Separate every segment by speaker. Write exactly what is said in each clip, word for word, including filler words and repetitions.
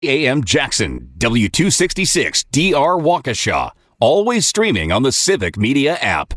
Speaker 1: A M Jackson, W two sixty-six D R Waukesha. Always streaming on the Civic Media app.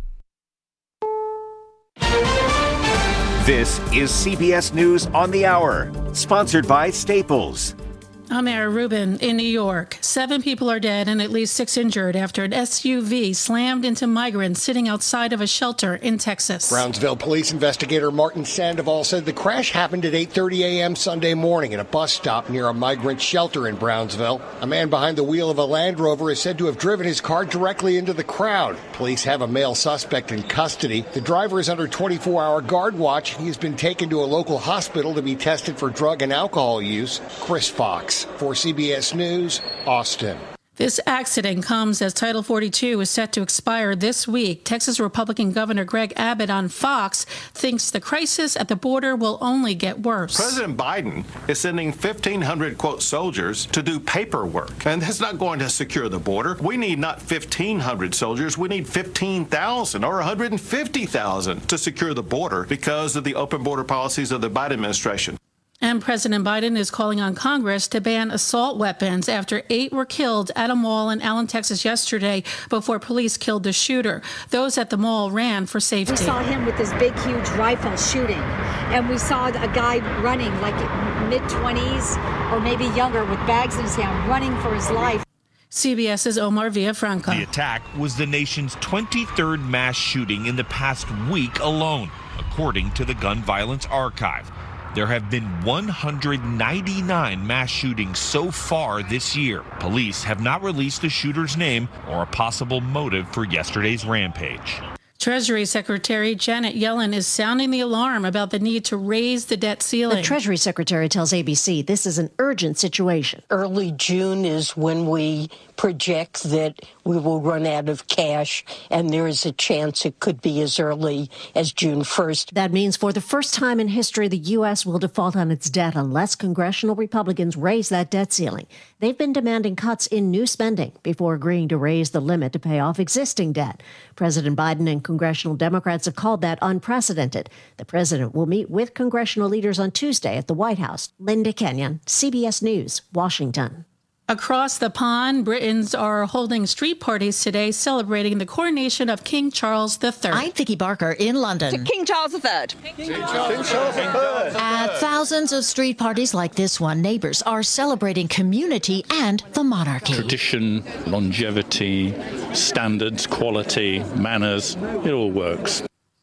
Speaker 2: This is C B S News on the Hour, sponsored by Staples.
Speaker 3: I'm Mara Rubin in New York. Seven people are dead and at least six injured after an S U V slammed into migrants sitting outside of a shelter in Texas.
Speaker 4: Brownsville police investigator Martin Sandoval said the crash happened at eight thirty a.m. Sunday morning at a bus stop near a migrant shelter in Brownsville. A man behind the wheel of a Land Rover is said to have driven his car directly into the crowd. Police have a male suspect in custody. The driver is under twenty-four hour guard watch. He has been taken to a local hospital to be tested for drug and alcohol use. Chris Fox. For C B S News, Austin.
Speaker 3: This accident comes as Title forty-two is set to expire this week. Texas Republican Governor Greg Abbott on Fox thinks the crisis at the border will only get worse.
Speaker 5: President Biden is sending fifteen hundred, quote, soldiers to do paperwork, and that's not going to secure the border. We need not fifteen hundred soldiers. We need fifteen thousand or one hundred fifty thousand to secure the border because of the open border policies of the Biden administration.
Speaker 3: And President Biden is calling on Congress to ban assault weapons after eight were killed at a mall in Allen, Texas yesterday before police killed the shooter. Those at the mall ran for safety.
Speaker 6: We saw him with this big, huge rifle shooting, and we saw a guy running like mid-twenties or maybe younger with bags in his hand, running for his life.
Speaker 3: CBS's Omar Villafranca.
Speaker 7: The attack was the nation's twenty-third mass shooting in the past week alone, according to the Gun Violence Archive. There have been one hundred ninety-nine mass shootings so far this year. Police have not released the shooter's name or a possible motive for yesterday's rampage.
Speaker 3: Treasury Secretary Janet Yellen is sounding the alarm about the need to raise the debt ceiling.
Speaker 8: The Treasury Secretary tells A B C this is an urgent situation.
Speaker 9: Early June is when we project that we will run out of cash, and there is a chance it could be as early as June first.
Speaker 8: That means for the first time in history, the U S will default on its debt unless congressional Republicans raise that debt ceiling. They've been demanding cuts in new spending before agreeing to raise the limit to pay off existing debt. President Biden and congressional Democrats have called that unprecedented. The president will meet with congressional leaders on Tuesday at the White House. Linda Kenyon, C B S News, Washington.
Speaker 3: Across the pond, Britons are holding street parties today celebrating the coronation of King Charles the Third.
Speaker 10: I'm Vicky Barker in London.
Speaker 11: To King Charles the Third.
Speaker 10: King Charles the Third. At thousands of street parties like this one, neighbors are celebrating community and the monarchy.
Speaker 12: Tradition, longevity, standards, quality, manners, it all works.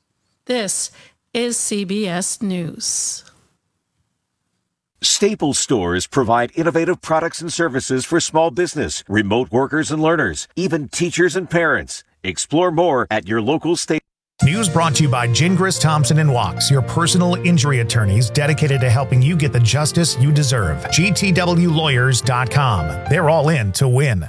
Speaker 3: This is C B S News.
Speaker 2: Staples stores provide innovative products and services for small business, remote workers and learners, even teachers and parents. Explore more at your local Staples.
Speaker 13: News brought to you by Gingras, Thompson and Wachs, your personal injury attorneys dedicated to helping you get the justice you deserve. G T W lawyers dot com. They're all in to win.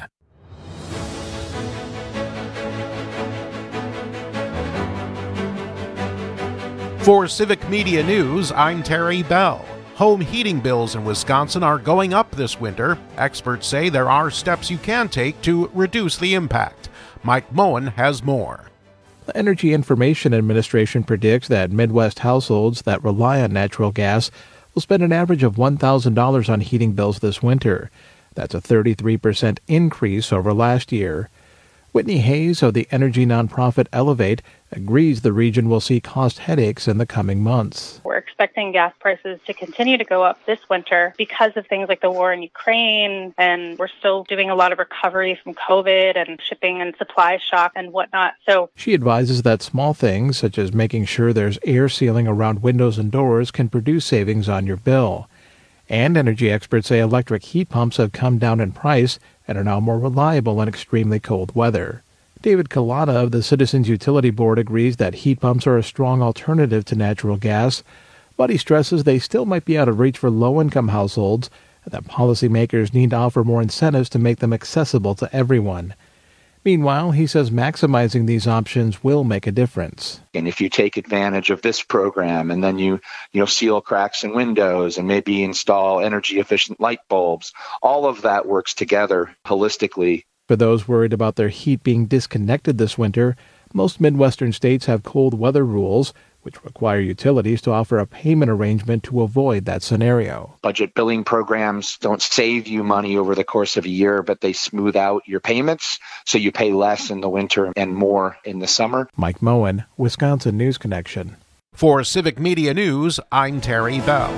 Speaker 14: For Civic Media News, I'm Terry Bell. Home heating bills in Wisconsin are going up this winter. Experts say there are steps you can take to reduce the impact. Mike Moen has more.
Speaker 15: The Energy Information Administration predicts that Midwest households that rely on natural gas will spend an average of one thousand dollars on heating bills this winter. That's a thirty-three percent increase over last year. Whitney Hayes of the energy nonprofit Elevate agrees the region will see cost headaches in the coming months.
Speaker 16: We're expecting gas prices to continue to go up this winter because of things like the war in Ukraine, and we're still doing a lot of recovery from COVID and shipping and supply shock and whatnot. So
Speaker 15: she advises that small things, such as making sure there's air sealing around windows and doors, can produce savings on your bill. And energy experts say electric heat pumps have come down in price and are now more reliable in extremely cold weather. David Kalata of the Citizens Utility Board agrees that heat pumps are a strong alternative to natural gas, but he stresses they still might be out of reach for low-income households and that policymakers need to offer more incentives to make them accessible to everyone. Meanwhile, he says maximizing these options will make a difference.
Speaker 17: And if you take advantage of this program and then you, you know, seal cracks in windows and maybe install energy-efficient light bulbs, all of that works together holistically.
Speaker 15: For those worried about their heat being disconnected this winter, most Midwestern states have cold weather rules, which require utilities to offer a payment arrangement to avoid that scenario.
Speaker 17: Budget billing programs don't save you money over the course of a year, but they smooth out your payments so you pay less in the winter and more in the summer.
Speaker 15: Mike Moen, Wisconsin News Connection.
Speaker 14: For Civic Media News, I'm Terry Bell.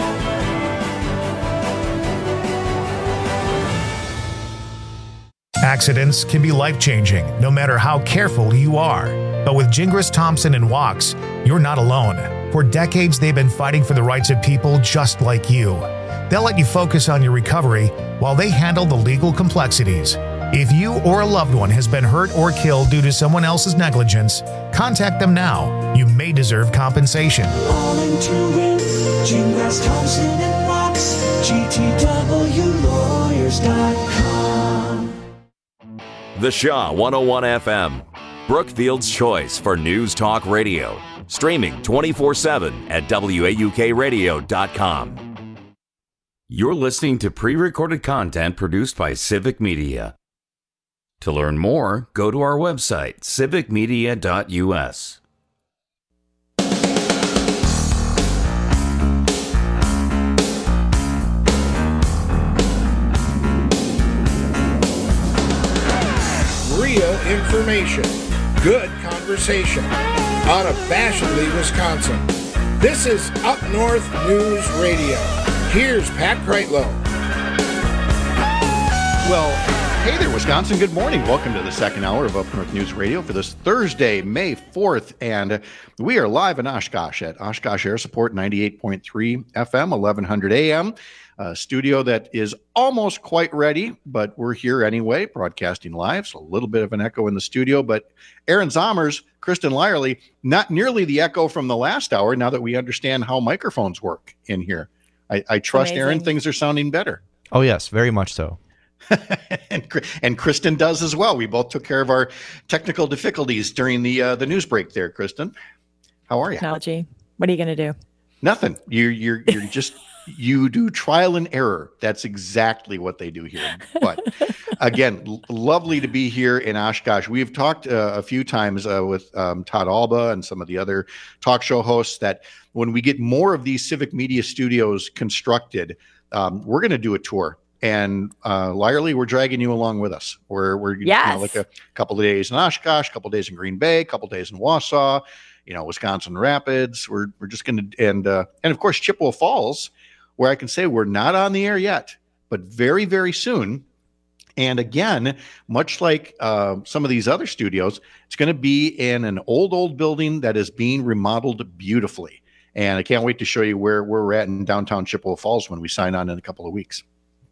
Speaker 13: Accidents can be life-changing, no matter how careful you are. But with Gingras Thompson and Wachs, you're not alone. For decades, they've been fighting for the rights of people just like you. They'll let you focus on your recovery while they handle the legal complexities. If you or a loved one has been hurt or killed due to someone else's negligence, contact them now. You may deserve compensation.
Speaker 11: All into it, Gingras Thompson and Wachs, G T W lawyers dot com.
Speaker 1: The Shaw one oh one F M, Brookfield's choice for news talk radio. Streaming twenty-four seven at W A U K radio dot com. You're listening to pre-recorded content produced by Civic Media. To learn more, go to our website, civic media dot U S.
Speaker 18: Real information, good conversation, unabashedly Wisconsin. This is Up North News Radio. Here's Pat Kreitlow.
Speaker 19: Well, hey there, Wisconsin. Good morning. Welcome to the second hour of Up North News Radio for this Thursday, May fourth. And we are live in Oshkosh at Oshkosh Air Support ninety-eight point three F M, eleven hundred A M. A studio that is almost quite ready, but we're here anyway, broadcasting live. So a little bit of an echo in the studio. But Aaron Zommers, Kristen Lyerly, not nearly the echo from the last hour now that we understand how microphones work in here. I, I trust, Amazing. Aaron, things are sounding better.
Speaker 20: Oh, yes, very much so.
Speaker 19: and, and Kristen does as well. We both took care of our technical difficulties during the uh, the news break there, Kristen. How are you?
Speaker 21: Technology. What are you going to do?
Speaker 19: Nothing. You're you're you're just you do trial and error. That's exactly what they do here. But again, l- lovely to be here in Oshkosh. We've talked uh, a few times uh, with um, Todd Alba and some of the other talk show hosts that when we get more of these Civic Media studios constructed, um, we're going to do a tour. And uh, Lyerly, we're dragging you along with us. We're we're
Speaker 21: yes.
Speaker 19: you know, like a couple of days in Oshkosh, a couple of days in Green Bay, a couple of days in Wausau, you know, Wisconsin Rapids. We're we're just going to and uh, and of course Chippewa Falls, where I can say we're not on the air yet, but very very soon. And again, much like uh, some of these other studios, it's going to be in an old old building that is being remodeled beautifully. And I can't wait to show you where, where we're at in downtown Chippewa Falls when we sign on in a couple of weeks.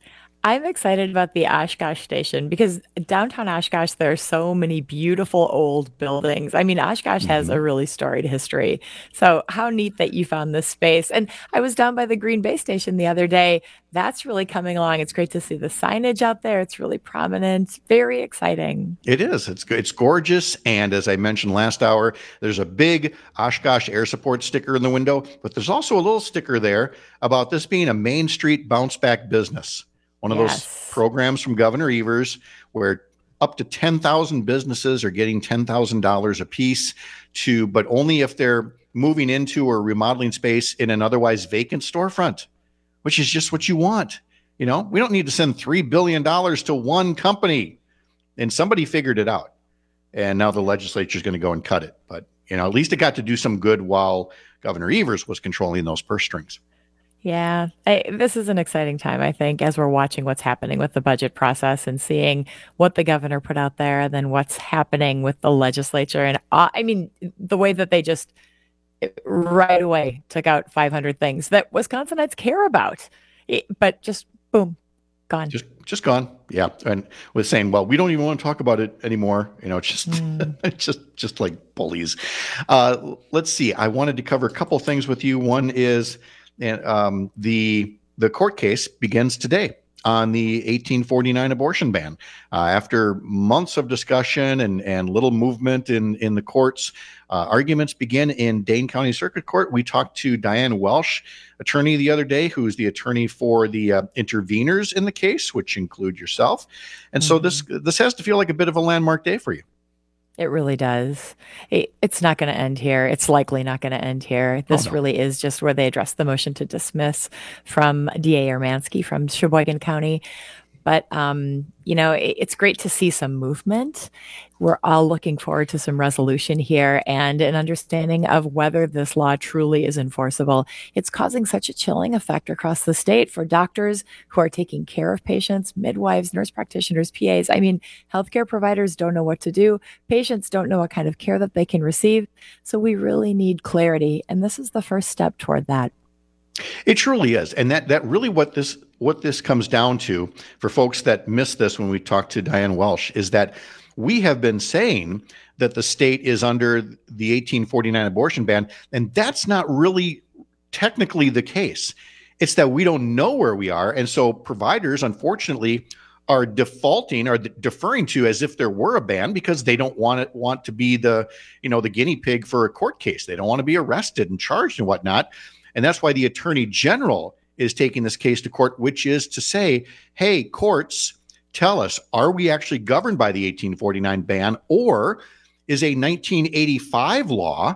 Speaker 21: I'm excited about the Oshkosh station because downtown Oshkosh, there are so many beautiful old buildings. I mean, Oshkosh mm-hmm. has a really storied history. So how neat that you found this space. And I was down by the Green Bay station the other day. That's really coming along. It's great to see the signage out there. It's really prominent. Very exciting.
Speaker 19: It is. It's it's gorgeous. And as I mentioned last hour, there's a big Oshkosh Air Support sticker in the window, but there's also a little sticker there about this being a Main Street bounce back business. One of yes. those programs from Governor Evers where up to ten thousand businesses are getting ten thousand dollars a piece to, but only if they're moving into or remodeling space in an otherwise vacant storefront, which is just what you want. You know, we don't need to send three billion dollars to one company. And somebody figured it out. And now the legislature is going to go and cut it. But, you know, at least it got to do some good while Governor Evers was controlling those purse strings.
Speaker 21: Yeah, I, this is an exciting time, I think, as we're watching what's happening with the budget process and seeing what the governor put out there and then what's happening with the legislature. And uh, I mean, the way that they just right away took out five hundred things that Wisconsinites care about, it, but just boom, gone.
Speaker 19: Just just gone. Yeah. And was saying, well, we don't even want to talk about it anymore. You know, it's just mm. just just like bullies. Uh, let's see. I wanted to cover a couple things with you. One is And um, the the court case begins today on the eighteen forty-nine abortion ban. Uh, after months of discussion and, and little movement in, in the courts, uh, arguments begin in Dane County Circuit Court. We talked to Diane Welsh, attorney, the other day, who's the attorney for the uh, interveners in the case, which include yourself. And mm-hmm. so this this has to feel like a bit of a landmark day for you.
Speaker 21: It really does. It, it's not going to end here. It's likely not going to end here. This
Speaker 19: Oh, no.
Speaker 21: really is just where they address the motion to dismiss from D A Ermansky from Sheboygan County. But, um, you know, it, it's great to see some movement. We're all looking forward to some resolution here and an understanding of whether this law truly is enforceable. It's causing such a chilling effect across the state for doctors who are taking care of patients, midwives, nurse practitioners, P As. I mean, healthcare providers don't know what to do. Patients don't know what kind of care that they can receive. So we really need clarity. And this is the first step toward that.
Speaker 19: It truly is. And that that really what this what this comes down to for folks that missed this when we talked to Diane Welsh is that we have been saying that the state is under the eighteen forty-nine abortion ban, and that's not really technically the case. It's that we don't know where we are. And so providers, unfortunately, are defaulting or deferring to as if there were a ban because they don't want it want to be the, you know, the guinea pig for a court case. They don't want to be arrested and charged and whatnot. And that's why the Attorney General is taking this case to court, which is to say, hey, courts, tell us, are we actually governed by the eighteen forty-nine ban, or is a nineteen eighty-five law,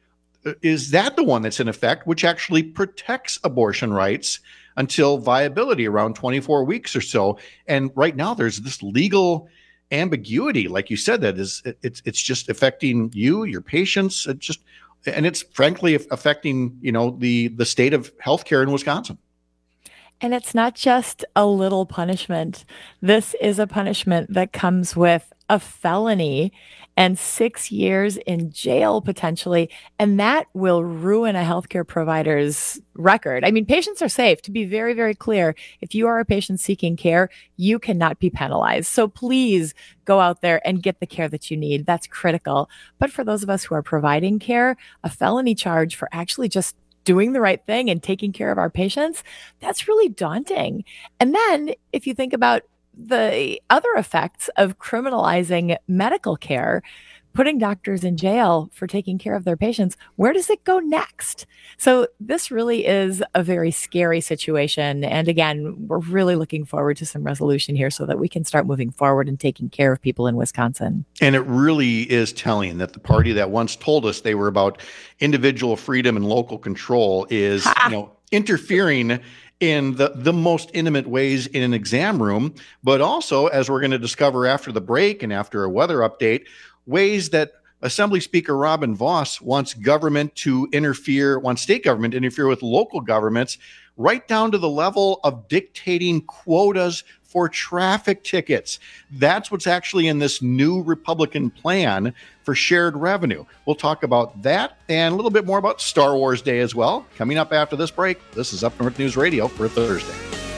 Speaker 19: is that the one that's in effect, which actually protects abortion rights until viability around twenty-four weeks or so? And right now there's this legal ambiguity, like you said, that is, it's it's just affecting you, your patients, it just, and it's frankly affecting, you know, the the state of healthcare in Wisconsin.
Speaker 21: And it's not just a little punishment. This is a punishment that comes with a felony and six years in jail potentially. And that will ruin a healthcare provider's record. I mean, patients are safe. To be very, very clear, if you are a patient seeking care, you cannot be penalized. So please go out there and get the care that you need. That's critical. But for those of us who are providing care, a felony charge for actually just doing the right thing and taking care of our patients, that's really daunting. And then if you think about the other effects of criminalizing medical care, putting doctors in jail for taking care of their patients, where does it go next? So this really is a very scary situation. And again, we're really looking forward to some resolution here so that we can start moving forward and taking care of people in Wisconsin.
Speaker 19: And it really is telling that the party that once told us they were about individual freedom and local control is, ha! you know, interfering in the, the most intimate ways in an exam room, but also, as we're going to discover after the break and after a weather update, ways that Assembly Speaker Robin Vos wants government to interfere, wants state government to interfere with local governments, right down to the level of dictating quotas for traffic tickets. That's what's actually in this new Republican plan for shared revenue. We'll talk about that and a little bit more about Star Wars Day as well. Coming up after this break, this is Up North News Radio for Thursday.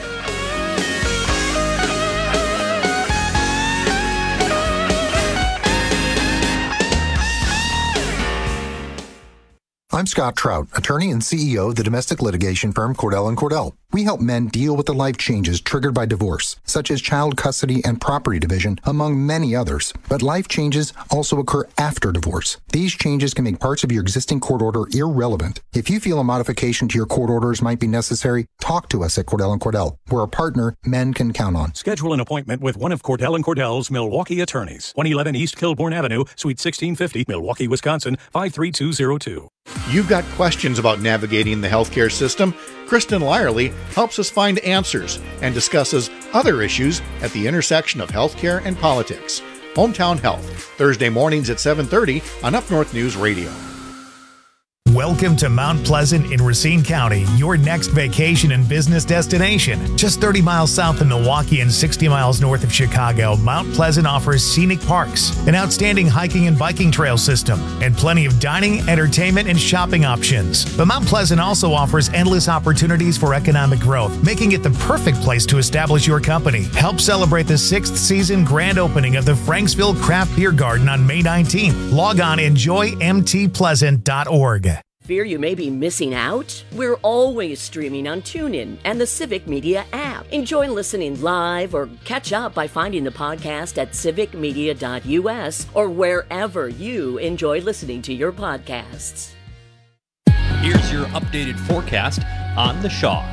Speaker 20: I'm Scott Trout, attorney and C E O of the domestic litigation firm Cordell and Cordell. We help men deal with the life changes triggered by divorce, such as child custody and property division, among many others. But life changes also occur after divorce. These changes can make parts of your existing court order irrelevant. If you feel a modification to your court orders might be necessary, talk to us at Cordell and Cordell. We're a partner men can count on.
Speaker 22: Schedule an appointment with one of Cordell and Cordell's Milwaukee attorneys. one eleven East Kilbourne Avenue, Suite sixteen fifty, Milwaukee, Wisconsin, five three two zero two.
Speaker 19: You've got questions about navigating the healthcare system? Kristen Lyerly helps us find answers and discusses other issues at the intersection of healthcare and politics. Hometown Health, Thursday mornings at seven thirty on Up North News Radio.
Speaker 13: Welcome to Mount Pleasant in Racine County, your next vacation and business destination. Just thirty miles south of Milwaukee and sixty miles north of Chicago, Mount Pleasant offers scenic parks, an outstanding hiking and biking trail system, and plenty of dining, entertainment, and shopping options. But Mount Pleasant also offers endless opportunities for economic growth, making it the perfect place to establish your company. Help celebrate the sixth season grand opening of the Franksville Craft Beer Garden on May nineteenth. Log on enjoy m t pleasant dot org.
Speaker 23: Fear you may be missing out? We're always streaming on TuneIn and the Civic Media app. Enjoy listening live or catch up by finding the podcast at civic media dot u s or wherever you enjoy listening to your podcasts.
Speaker 24: Here's your updated forecast on the Shaw.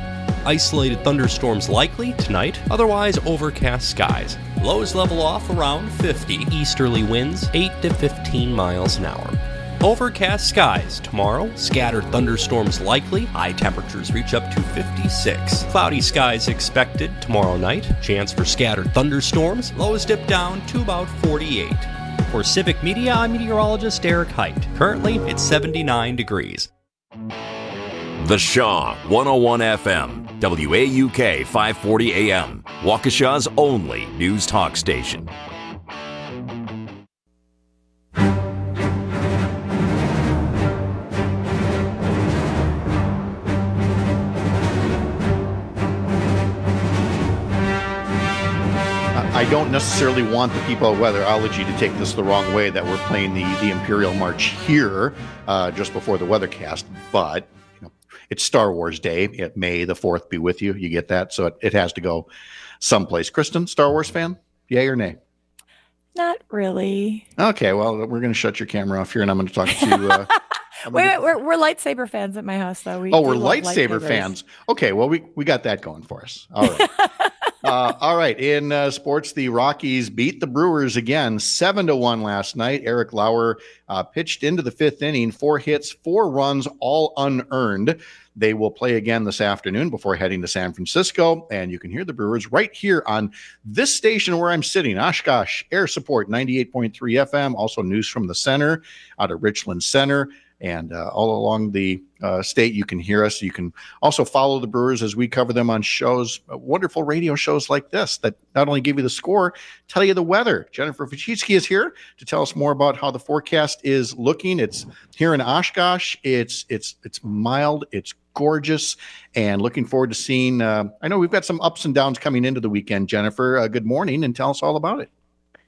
Speaker 4: Isolated thunderstorms likely tonight, otherwise overcast skies. Lows level off around fifty. Easterly winds eight to fifteen miles an hour. Overcast skies tomorrow. Scattered thunderstorms likely. High temperatures reach up to fifty-six. Cloudy skies expected tomorrow night. Chance for scattered thunderstorms. Lows dip down to about forty-eight. For Civic Media, I'm meteorologist Eric Height. Currently, it's seventy-nine degrees.
Speaker 1: The Shaw one oh one F M, W A U K five forty A M, Waukesha's only news talk station.
Speaker 19: I don't necessarily want the people at Weatherology to take this the wrong way that we're playing the, the Imperial March here uh, just before the Weathercast, but you know, it's Star Wars Day. It may the fourth be with you. You get that? So it, it has to go someplace. Kristen, Star Wars fan? Yay or nay?
Speaker 21: Not really.
Speaker 19: Okay, well, we're going to shut your camera off here, and I'm going to talk to... Uh,
Speaker 21: wait, wait, we're, we're lightsaber fans at my house, though. We
Speaker 19: oh, we're lightsaber fans. Okay, well, we, we got that going for us. All right. Uh, all right. In uh, sports, the Rockies beat the Brewers again, seven to one last night. Eric Lauer uh, pitched into the fifth inning, four hits, four runs, all unearned. They will play again this afternoon before heading to San Francisco, and you can hear the Brewers right here on this station where I'm sitting, Oshkosh Air Support ninety-eight point three F M. Also news from the center out of Richland Center. And uh, all along the uh, state, you can hear us. You can also follow the Brewers as we cover them on shows, uh, wonderful radio shows like this that not only give you the score, tell you the weather. Jennifer Fuchitsky is here to tell us more about how the forecast is looking. It's here in Oshkosh. It's it's it's mild. It's gorgeous, and looking forward to seeing. Uh, I know we've got some ups and downs coming into the weekend. Jennifer, uh, good morning, and tell us all about it.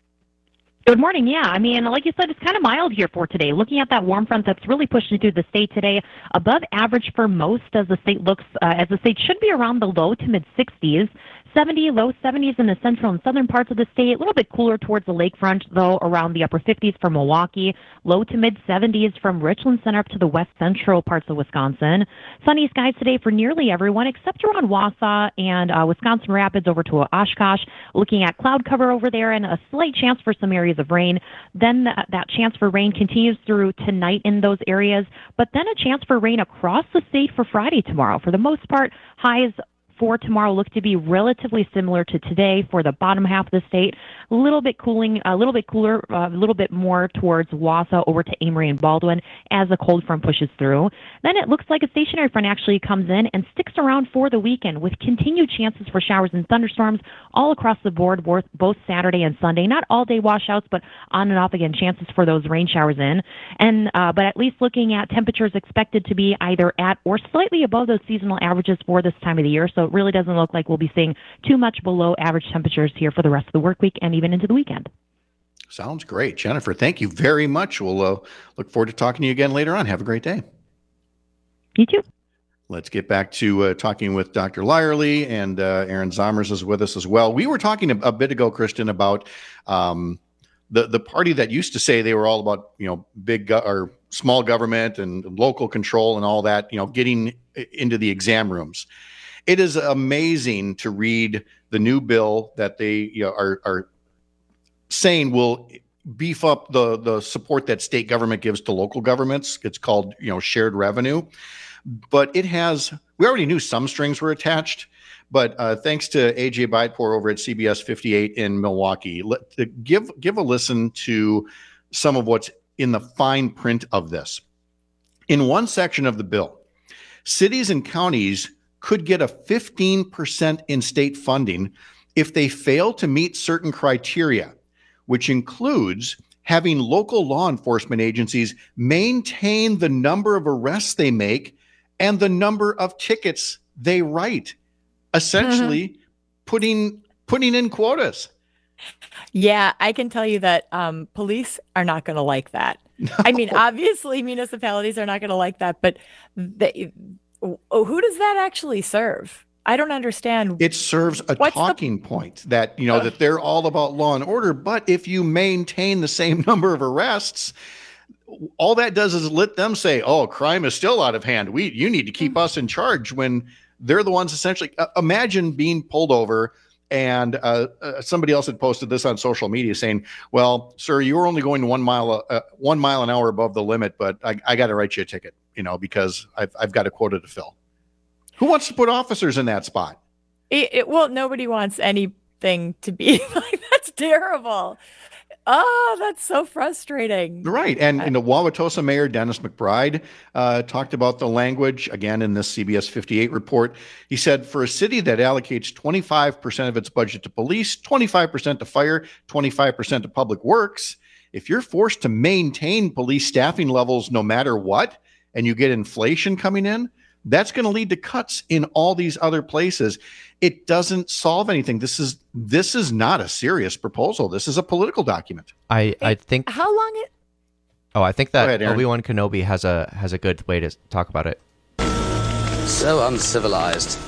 Speaker 5: Good morning. Yeah, I mean, like you said, it's kind of mild here for today. Looking at that warm front that's really pushing through the state today, above average for most as the state looks, uh, as the state should be around the low to mid sixties. seventy, low seventies in the central and southern parts of the state. A little bit cooler towards the lakefront, though, around the upper fifties for Milwaukee. Low to mid seventies from Richland Center up to the west central parts of Wisconsin. Sunny skies today for nearly everyone except around Wausau and uh, Wisconsin Rapids over to Oshkosh. Looking at cloud cover over there and a slight chance for some areas of rain. Then th- that chance for rain continues through tonight in those areas, but then a chance for rain across the state for Friday tomorrow. For the most part, highs for tomorrow look to be relatively similar to today for the bottom half of the state. A little bit cooling, a little bit cooler, a little bit more towards Wausau over to Amory and Baldwin as the cold front pushes through. Then it looks like a stationary front actually comes in and sticks around for the weekend with continued chances for showers and thunderstorms all across the board, both Saturday and Sunday. Not all day washouts, but on and off again chances for those rain showers in. And uh, but at least looking at temperatures expected to be either at or slightly above those seasonal averages for this time of the year. So it really doesn't look like we'll be seeing too much below average temperatures here for the rest of the work week and even into the weekend.
Speaker 19: Sounds great. Jennifer, thank you very much. We'll uh, look forward to talking to you again later on. Have a great day.
Speaker 5: You too.
Speaker 19: Let's get back to uh, talking with Doctor Lyerly, and uh, Aaron Zomers is with us as well. We were talking a, a bit ago, Kristen, about um, the, the party that used to say they were all about, you know, big go- or small government and local control and all that, you know, getting into the exam rooms. It is amazing to read the new bill that they you know, are, are saying will beef up the, the support that state government gives to local governments. It's called, you know, shared revenue. But it has, we already knew some strings were attached, but uh, thanks to A J Beitpour over at C B S fifty-eight in Milwaukee, let, to give, give a listen to some of what's in the fine print of this. In one section of the bill, cities and counties could get a fifteen percent in state funding if they fail to meet certain criteria, which includes having local law enforcement agencies maintain the number of arrests they make and the number of tickets they write, essentially mm-hmm. putting putting in quotas.
Speaker 21: Yeah, I can tell you that um, police are not going to like that. No. I mean, obviously municipalities are not going to like that, but they, who does that actually serve? I don't understand.
Speaker 19: It serves a What's talking the... point that, you know, uh, that they're all about law and order, but if you maintain the same number of arrests, all that does is let them say, oh, crime is still out of hand. We, you need to keep us in charge, when they're the ones essentially, uh, imagine being pulled over and uh, uh, somebody else had posted this on social media saying, well, sir, you were only going one mile, uh, one mile an hour above the limit, but I, I got to write you a ticket, you know, because I've, I've got a quota to fill. Who wants to put officers in that spot?
Speaker 21: It, it, well, nobody wants anything to be like, that's terrible. Oh, that's so frustrating.
Speaker 19: Right. And you know, Wauwatosa Mayor Dennis McBride uh, talked about the language again in this C B S fifty-eight report. He said, for a city that allocates twenty-five percent of its budget to police, twenty-five percent to fire, twenty-five percent to public works, if you're forced to maintain police staffing levels no matter what, and you get inflation coming in, that's going to lead to cuts in all these other places. It doesn't solve anything. This is this is not a serious proposal. This is a political document.
Speaker 6: I, I think.
Speaker 21: How long it?
Speaker 6: Oh, I think that
Speaker 19: ahead,
Speaker 6: Obi-Wan Kenobi has a has a good way to talk about it.
Speaker 7: So uncivilized.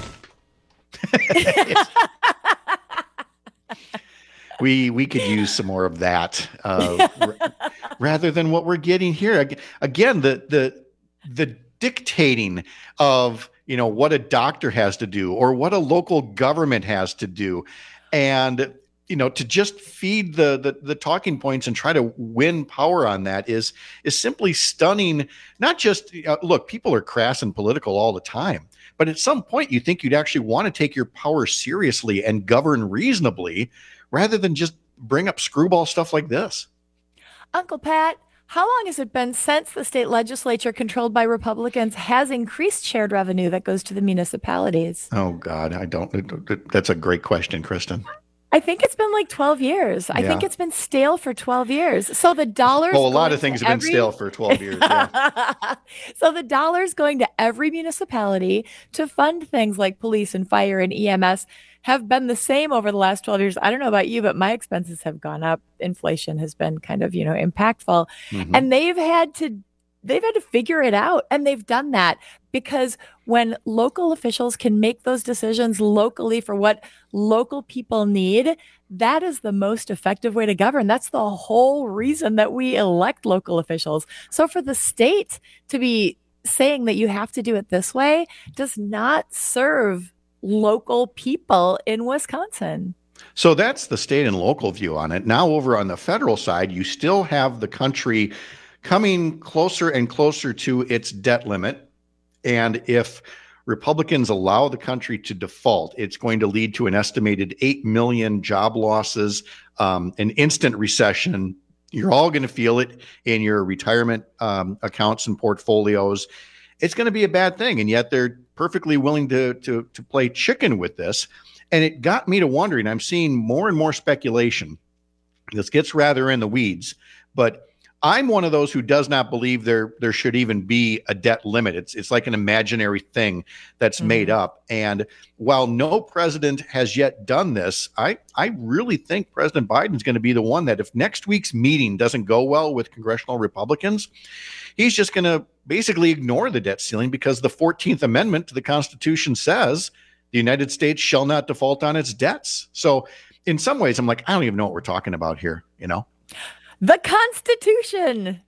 Speaker 19: we we could use some more of that uh, r- rather than what we're getting here. Again, the the the dictating of, you know, what a doctor has to do or what a local government has to do. And, you know, to just feed the, the, the talking points and try to win power on that is, is simply stunning. Not just, uh, look, people are crass and political all the time, but at some point you think you'd actually want to take your power seriously and govern reasonably rather than just bring up screwball stuff like this.
Speaker 21: Uncle Pat, how long has it been since the state legislature controlled by Republicans has increased shared revenue that goes to the municipalities?
Speaker 19: Oh, God, I don't. That's a great question, Kristen.
Speaker 21: I think it's been like twelve years. I
Speaker 19: Yeah.
Speaker 21: think it's been stale for twelve years. So the dollars.
Speaker 19: Well, a lot
Speaker 21: going
Speaker 19: of things
Speaker 21: to
Speaker 19: have been
Speaker 21: every-
Speaker 19: stale for twelve years. Yeah.
Speaker 21: So the dollars going to every municipality to fund things like police and fire and E M S have been the same over the last twelve years. I don't know about you, but my expenses have gone up. Inflation has been kind of, you know, impactful.
Speaker 9: Mhm.
Speaker 21: And they've had to they've had to figure it out. And they've done that because when local officials can make those decisions locally for what local people need, that is the most effective way to govern. That's the whole reason that we elect local officials. So for the state to be saying that you have to do it this way does not serve local people in Wisconsin.
Speaker 19: So that's the state and local view on it. Now over on the federal side, you still have the country coming closer and closer to its debt limit. And if Republicans allow the country to default, it's going to lead to an estimated eight million job losses, um, an instant recession. You're all going to feel it in your retirement um, accounts and portfolios. It's going to be a bad thing. And yet they're perfectly willing to, to, to play chicken with this. And it got me to wondering, I'm seeing more and more speculation. This gets rather in the weeds, but I'm one of those who does not believe there there should even be a debt limit. It's it's like an imaginary thing that's mm-hmm. made up. And while no president has yet done this, I, I really think President Biden's going to be the one that if next week's meeting doesn't go well with congressional Republicans, he's just going to basically ignore the debt ceiling because the fourteenth Amendment to the Constitution says the United States shall not default on its debts. So in some ways, I'm like, I don't even know what we're talking about here, you know?
Speaker 21: The Constitution.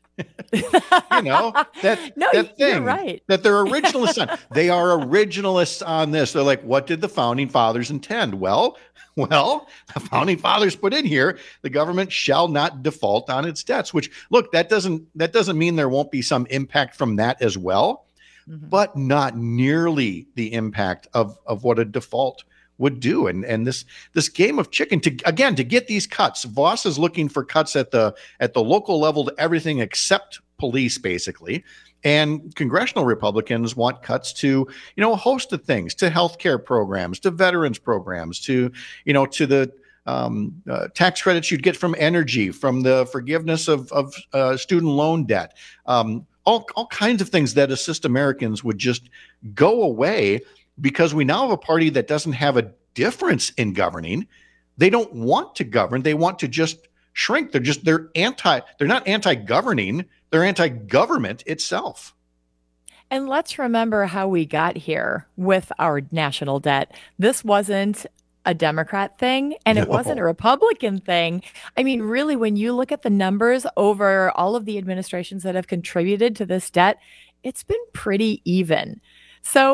Speaker 19: You know, that,
Speaker 21: no,
Speaker 19: that thing
Speaker 21: you're right.
Speaker 19: that they're originalists on. They are originalists on this. They're like, what did the founding fathers intend? Well, well, the founding fathers put in here, the government shall not default on its debts, which look, that doesn't, that doesn't mean there won't be some impact from that as well, mm-hmm. but not nearly the impact of, of what a default would do. And and this this game of chicken to again to get these cuts. Voss is looking for cuts at the at the local level to everything except police, basically. And congressional Republicans want cuts to, you know, a host of things, to healthcare programs, to veterans programs, to, you know, to the um, uh, tax credits you'd get from energy, from the forgiveness of of uh, student loan debt, um, all all kinds of things that assist Americans would just go away. Because we now have a party that doesn't have a difference in governing. They don't want to govern. They want to just shrink. They're just, they're anti, they're not anti-governing. They're anti-government itself.
Speaker 21: And let's remember how we got here with our national debt. This wasn't a Democrat thing, and it
Speaker 19: No.
Speaker 21: wasn't a Republican thing. I mean, really, when you look at the numbers over all of the administrations that have contributed to this debt, it's been pretty even. So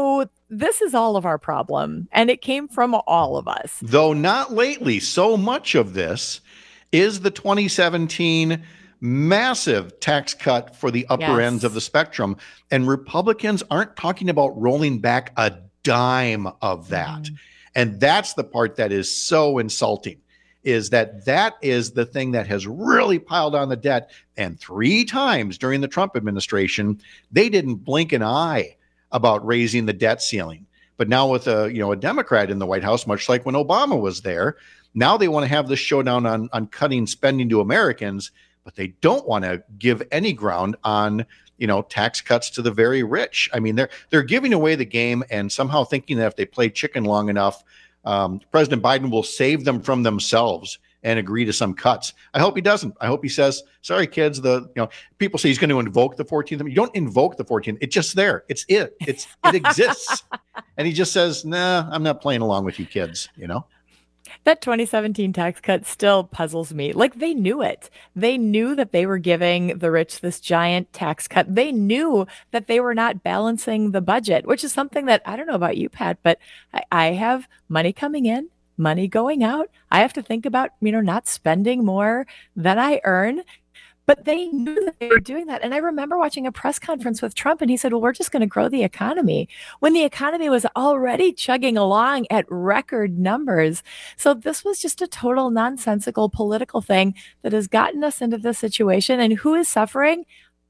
Speaker 21: this is all of our problem, and it came from all of us.
Speaker 19: Though not lately. So much of this is the twenty seventeen massive tax cut for the upper
Speaker 21: Yes.
Speaker 19: ends of the spectrum. And Republicans aren't talking about rolling back a dime of that. Mm. And that's the part that is so insulting, is that that is the thing that has really piled on the debt. And three times during the Trump administration, they didn't blink an eye about raising the debt ceiling. But now with a, you know, a Democrat in the White House, much like when Obama was there, now they want to have this showdown on, on cutting spending to Americans, but they don't want to give any ground on, you know, tax cuts to the very rich. I mean, they're they're giving away the game and somehow thinking that if they play chicken long enough, um, President Biden will save them from themselves and agree to some cuts. I hope he doesn't. I hope he says, sorry, kids, the, you know, people say he's going to invoke the fourteenth. You don't invoke the fourteenth. It's just there. It's it. It's it exists. And he just says, nah, I'm not playing along with you kids, you know?
Speaker 21: That twenty seventeen tax cut still puzzles me. Like, they knew it. They knew that they were giving the rich this giant tax cut. They knew that they were not balancing the budget, which is something that, I don't know about you, Pat, but I, I have money coming in, money going out. I have to think about, you know, not spending more than I earn. But they knew that they were doing that. And I remember watching a press conference with Trump, and he said, well, we're just going to grow the economy, when the economy was already chugging along at record numbers. So this was just a total nonsensical political thing that has gotten us into this situation. And who is suffering?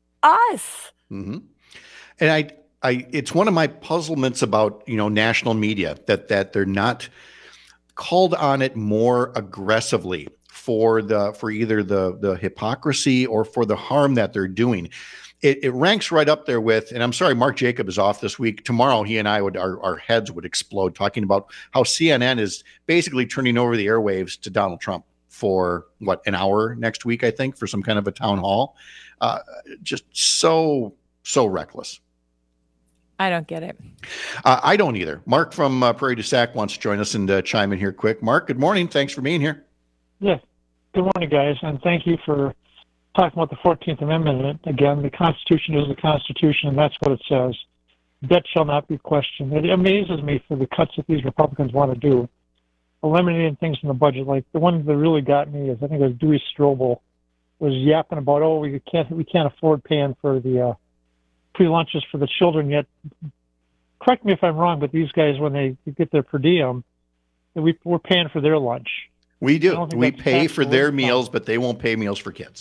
Speaker 21: Us.
Speaker 19: Mm-hmm. And I, I, it's one of my puzzlements about, you know, national media, that that they're not called on it more aggressively for the for either the the hypocrisy or for the harm that they're doing. It, it ranks right up there with, and I'm sorry, Mark Jacob is off this week. Tomorrow, he and I would our, our heads would explode talking about how C N N is basically turning over the airwaves to Donald Trump for what, an hour next week, I think, for some kind of a town hall. Uh, just so so reckless.
Speaker 21: I don't get it.
Speaker 19: Uh, I don't either. Mark from uh, Prairie du Sac wants to join us and uh, chime in here quick. Mark, good morning. Thanks for being here.
Speaker 8: Yes. Good morning, guys, and thank you for talking about the fourteenth Amendment. Again, the Constitution is the Constitution, and that's what it says. Debt shall not be questioned. It amazes me for the cuts that these Republicans want to do, eliminating things from the budget. Like the one that really got me is, I think it was Dewey Strobel, was yapping about, oh, we can't we can't afford paying for the uh, free lunches for the children yet. Correct me if I'm wrong, but these guys, when they get their per diem, we, we're paying for their lunch.
Speaker 19: We do. We pay for their meals, but they won't pay meals for kids.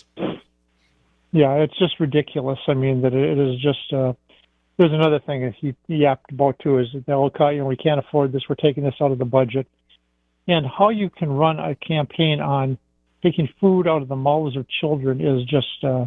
Speaker 8: Yeah, it's just ridiculous. I mean, that it is just. Uh, there's another thing that he, he yapped about too, is that they'll cut, you know, we can't afford this. We're taking this out of the budget, and how you can run a campaign on taking food out of the mouths of children is just uh,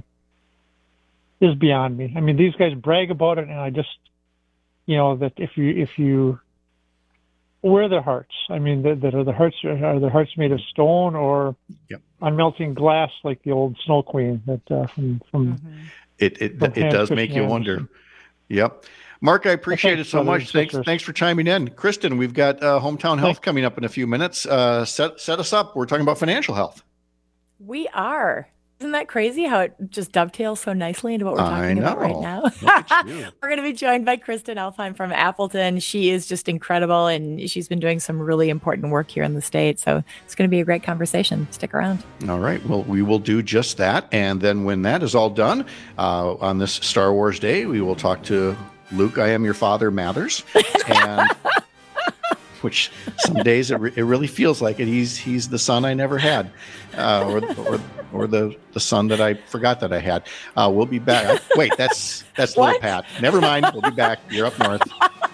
Speaker 8: is beyond me. I mean, these guys brag about it, and I just, you know, that if you if you. Where are their hearts? I mean, that, that are the hearts are their hearts made of stone or
Speaker 19: yep.
Speaker 8: on melting glass, like the old Snow Queen that uh, from from.
Speaker 19: Mm-hmm. It it
Speaker 8: from
Speaker 19: it does make you wonder. Yep, Mark, I appreciate well, it so much. Thanks sisters. thanks for chiming in, Kristen. We've got uh, Hometown Health thanks. coming up in a few minutes. Uh, set set us up. We're talking about financial health.
Speaker 21: We are. Isn't that crazy how it just dovetails so nicely into what we're talking about right now? We're going to be joined by Kristen Elfheim from Appleton. She is just incredible, and she's been doing some really important work here in the state. So it's going to be a great conversation. Stick around.
Speaker 19: All right. Well, we will do just that. And then when that is all done, uh, on this Star Wars Day, we will talk to Luke, I Am Your Father Mathers. And which some days it, re- it really feels like it. He's he's the son I never had, uh, or or or the, the son that I forgot that I had. Uh, we'll be back. Wait, that's that's little Pat. Never mind. We'll be back. You're up north.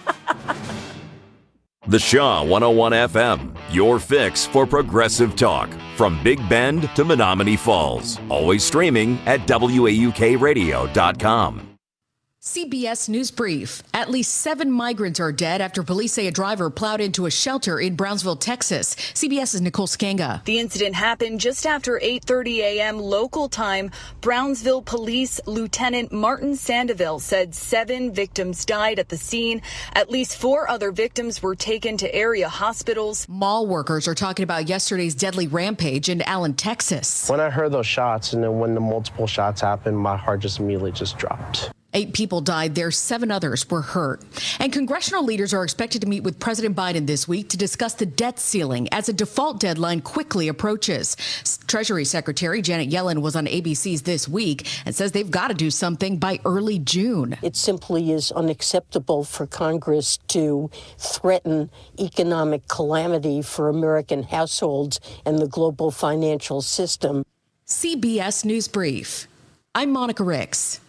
Speaker 1: The Shaw one oh one F M, your fix for progressive talk. From Big Bend to Menominee Falls. Always streaming at W A U K radio dot com.
Speaker 9: C B S News Brief. At least seven migrants are dead after police say a driver plowed into a shelter in Brownsville, Texas. CBS's Nicole Skanga.
Speaker 10: The incident happened just after eight thirty a.m. local time. Brownsville Police Lieutenant Martin Sandeville said seven victims died at the scene. At least four other victims were taken to area hospitals.
Speaker 9: Mall workers are talking about yesterday's deadly rampage in Allen, Texas.
Speaker 24: When I heard those shots and then when the multiple shots happened, my heart just immediately just dropped.
Speaker 9: Eight people died there, seven others were hurt. And congressional leaders are expected to meet with President Biden this week to discuss the debt ceiling as a default deadline quickly approaches. Treasury Secretary Janet Yellen was on A B C's This Week and says they've got to do something by early June.
Speaker 2: It simply is unacceptable for Congress to threaten economic calamity for American households and the global financial system.
Speaker 9: C B S News Brief. I'm Monica Ricks.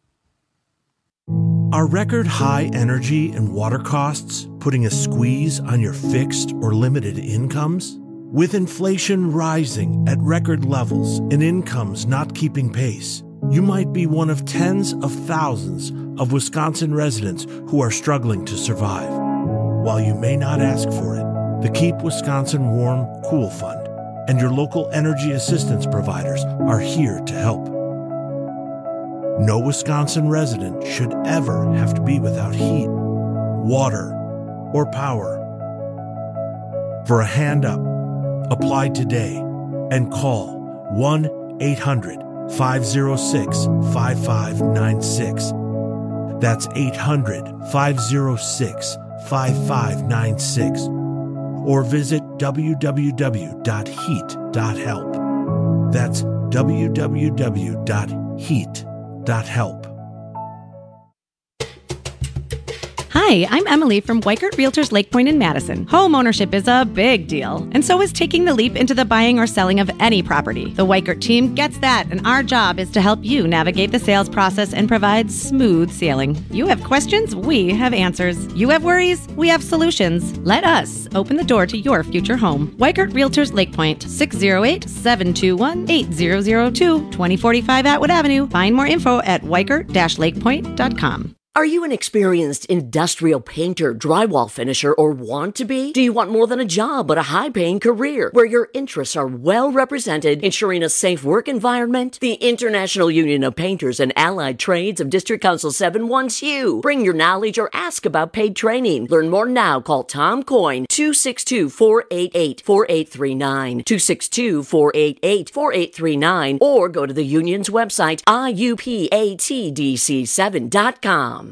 Speaker 3: Are record high energy and water costs putting a squeeze on your fixed or limited incomes? With inflation rising at record levels and incomes not keeping pace, you might be one of tens of thousands of Wisconsin residents who are struggling to survive. While you may not ask for it, the Keep Wisconsin Warm Cool Fund and your local energy assistance providers are here to help. No Wisconsin resident should ever have to be without heat, water, or power. For a hand up, apply today and call one eight hundred five oh six five five nine six. That's eight hundred five oh six five five nine six. Or visit w w w dot heat dot help. That's w w w dot heat dot help. Dot help.
Speaker 12: Hi, I'm Emily from Weikert Realtors Lake Point in Madison. Home ownership is a big deal, and so is taking the leap into the buying or selling of any property. The Weikert team gets that, and our job is to help you navigate the sales process and provide smooth sailing. You have questions, we have answers. You have worries, we have solutions. Let us open the door to your future home. Weikert Realtors Lake Point, six oh eight, seven two one, eight zero zero two, twenty forty-five Atwood Avenue. Find more info at weikert dash lakepoint dot com.
Speaker 23: Are you an experienced industrial painter, drywall finisher, or want to be? Do you want more than a job, but a high-paying career where your interests are well represented, ensuring a safe work environment? The International Union of Painters and Allied Trades of District Council seven wants you. Bring your knowledge or ask about paid training. Learn more now. Call Tom Coyne, two six two, four eight eight, four eight three nine, two six two, four eight eight, four eight three nine, or go to the union's website, I U P A T D C seven dot com.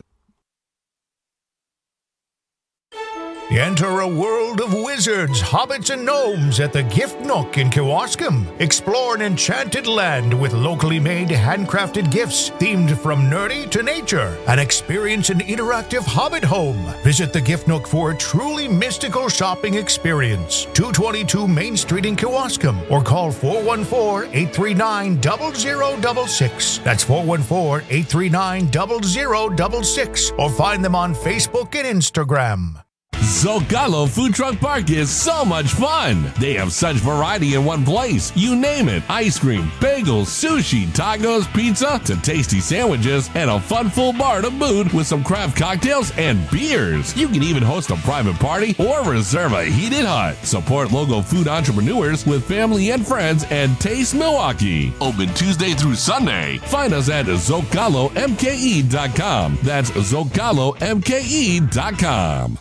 Speaker 13: Enter a world of wizards, hobbits, and gnomes at the Gift Nook in Kewaskum. Explore an enchanted land with locally made, handcrafted gifts themed from nerdy to nature, and experience an interactive hobbit home. Visit the Gift Nook for a truly mystical shopping experience. two twenty-two Main Street in Kewaskum, or call four one four, eight three nine, zero zero six six. That's four one four, eight three nine, zero zero six six, or find them on Facebook and Instagram.
Speaker 24: Zocalo Food Truck Park is so much fun. They have such variety in one place. You name it. Ice cream, bagels, sushi, tacos, pizza, to tasty sandwiches, and a fun full bar to boot with some craft cocktails and beers. You can even host a private party or reserve a heated hut. Support local food entrepreneurs with family and friends and Taste Milwaukee. Open Tuesday through Sunday. Find us at zocalo m k e dot com. That's zocalo m k e dot com.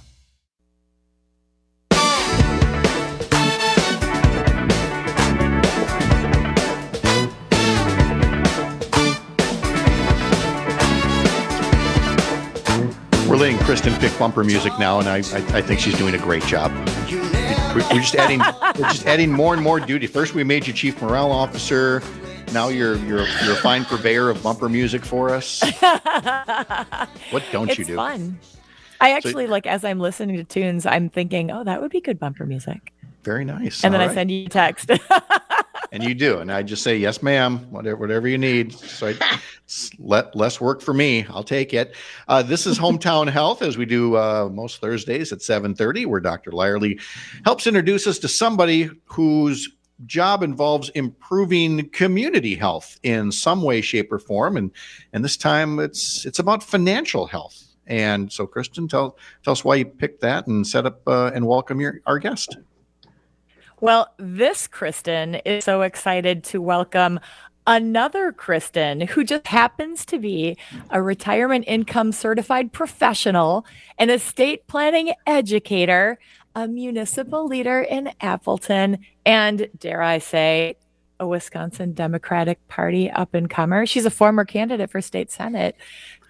Speaker 19: We're letting Kristen pick bumper music now, and I, I, I think she's doing a great job. We're, we're just adding we're just adding more and more duty. First, we made you chief morale officer. Now you're you're you're a fine purveyor of bumper music for us. What don't
Speaker 21: it's
Speaker 19: you do?
Speaker 21: It's fun. I actually so, like as I'm listening to tunes, I'm thinking, oh, that would be good bumper music.
Speaker 19: Very nice.
Speaker 21: And
Speaker 19: All
Speaker 21: then
Speaker 19: right.
Speaker 21: I send you a text.
Speaker 19: And you do, and I just say yes, ma'am. Whatever, whatever you need. So I, let less work for me. I'll take it. Uh, this is Hometown Health, as we do uh, most Thursdays at seven thirty, where Doctor Lyerly helps introduce us to somebody whose job involves improving community health in some way, shape, or form. And and this time, it's it's about financial health. And so, Kristen, tell tell us why you picked that and set up uh, and welcome your our guest.
Speaker 21: Well, this Kristen is so excited to welcome another Kristen who just happens to be a retirement income certified professional, an estate planning educator, a municipal leader in Appleton, and dare I say, a Wisconsin Democratic Party up and comer. She's a former candidate for state senate.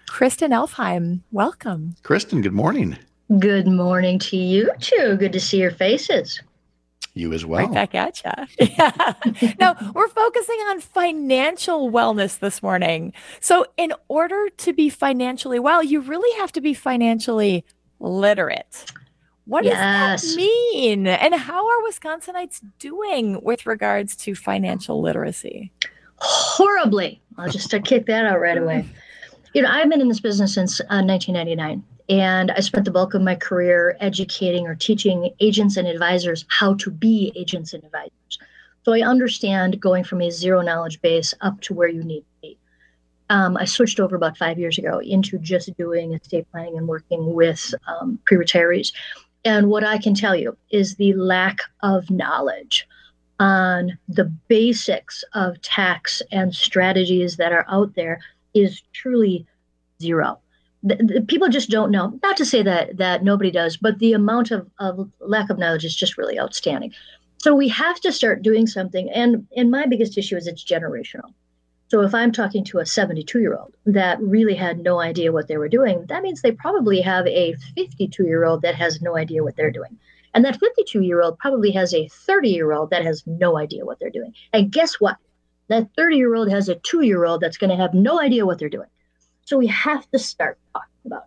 Speaker 21: Kristen Elfheim, welcome.
Speaker 19: Kristen, good morning.
Speaker 14: Good morning to you too. Good to see your faces.
Speaker 19: You as well.
Speaker 21: Right back at you. Yeah. Now, we're focusing on financial wellness this morning. So in order to be financially well, you really have to be financially literate. What
Speaker 14: Yes.
Speaker 21: does that mean? And how are Wisconsinites doing with regards to financial literacy?
Speaker 14: Horribly. I'll just uh, kick that out right away. You know, I've been in this business since uh, nineteen ninety-nine, and I spent the bulk of my career educating or teaching agents and advisors how to be agents and advisors. So I understand going from a zero knowledge base up to where you need to be. Um, I switched over about five years ago into just doing estate planning and working with um, pre-retirees. And what I can tell you is the lack of knowledge on the basics of tax and strategies that are out there is truly zero. The, the people just don't know. Not to say that that nobody does, but the amount of, of lack of knowledge is just really outstanding. So we have to start doing something. And, and my biggest issue is it's generational. So if I'm talking to a seventy-two-year-old that really had no idea what they were doing, that means they probably have a fifty-two-year-old that has no idea what they're doing. And that fifty-two-year-old probably has a thirty-year-old that has no idea what they're doing. And guess what? That thirty-year-old has a two-year-old that's going to have no idea what they're doing. So we have to start talking about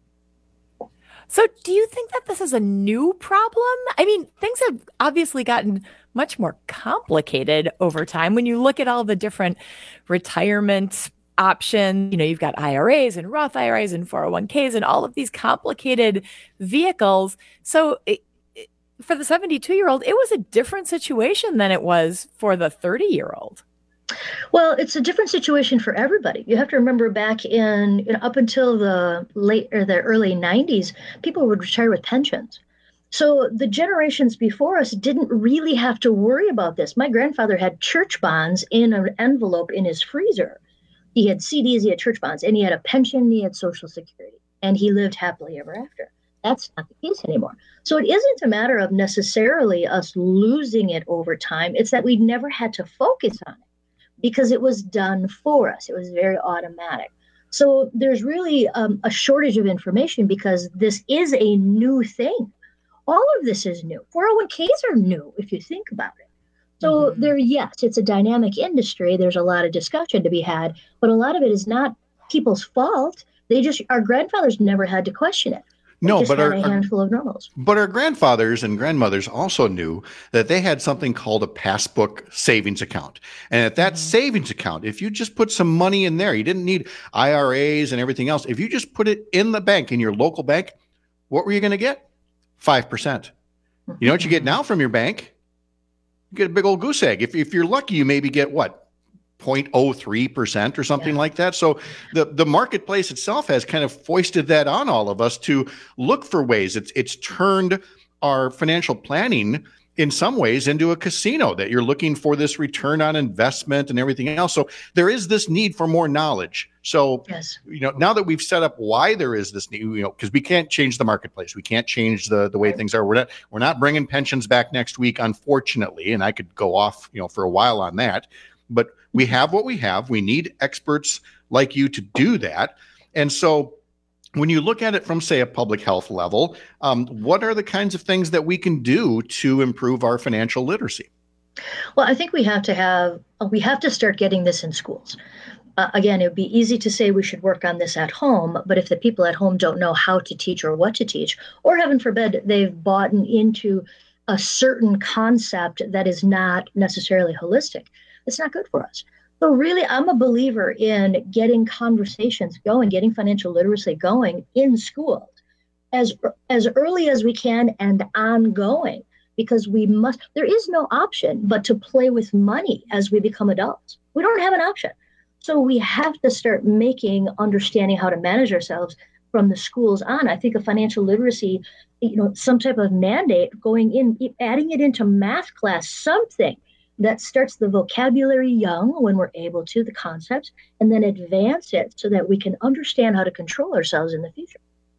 Speaker 14: it.
Speaker 21: So do you think that this is a new problem? I mean, things have obviously gotten much more complicated over time. When you look at all the different retirement options, you know, you've got I R As and Roth I R As and four oh one k's and all of these complicated vehicles. So it, it, for the seventy-two-year-old, it was a different situation than it was for the thirty-year-old.
Speaker 14: Well, it's a different situation for everybody. You have to remember back in, you know, up until the late or the early nineties, people would retire with pensions. So the generations before us didn't really have to worry about this. My grandfather had church bonds in an envelope in his freezer. He had C Ds, he had church bonds, and he had a pension, he had Social Security, and he lived happily ever after. That's not the case anymore. So it isn't a matter of necessarily us losing it over time. It's that we never had to focus on it, because it was done for us. It was very automatic. So there's really um, a shortage of information because this is a new thing. All of this is new. four oh one k's are new, if you think about it. So mm-hmm. there, yes, it's a dynamic industry. There's a lot of discussion to be had, but a lot of it is not people's fault. They just, our grandfathers never had to question it.
Speaker 19: No,
Speaker 14: just
Speaker 19: but
Speaker 14: had
Speaker 19: our,
Speaker 14: a handful of normals.
Speaker 19: But our grandfathers and grandmothers also knew that they had something called a passbook savings account. And at that mm-hmm. savings account, if you just put some money in there, you didn't need I R As and everything else. If you just put it in the bank, in your local bank, what were you going to get? five percent. You know what you get now from your bank? You get a big old goose egg. If, if you're lucky, you maybe get what? zero point zero three percent or something yeah. like that. So the, the marketplace itself has kind of foisted that on all of us to look for ways. It's it's turned our financial planning in some ways into a casino, that you're looking for this return on investment and everything else. So there is this need for more knowledge. So,
Speaker 14: yes.
Speaker 19: you know, now that we've set up why there is this need, you know, because we can't change the marketplace. We can't change the, the way things are. We're not, we're not bringing pensions back next week, unfortunately. And I could go off, you know, for a while on that, but we have what we have. We need experts like you to do that. And so when you look at it from, say, a public health level, um, what are the kinds of things that we can do to improve our financial literacy?
Speaker 14: Well, I think we have to have, we have to start getting this in schools. Uh, again, it would be easy to say we should work on this at home, but if the people at home don't know how to teach or what to teach, or heaven forbid, they've bought into a certain concept that is not necessarily holistic, it's not good for us. So really, I'm a believer in getting conversations going, getting financial literacy going in schools as, as early as we can and ongoing, because we must, there is no option but to play with money as we become adults. We don't have an option. So we have to start making understanding how to manage ourselves from the schools on. I think a financial literacy, you know, some type of mandate going in, adding it into math class, something that starts the vocabulary young when we're able to, the concepts, and then advance it so that we can understand how to control ourselves in the future.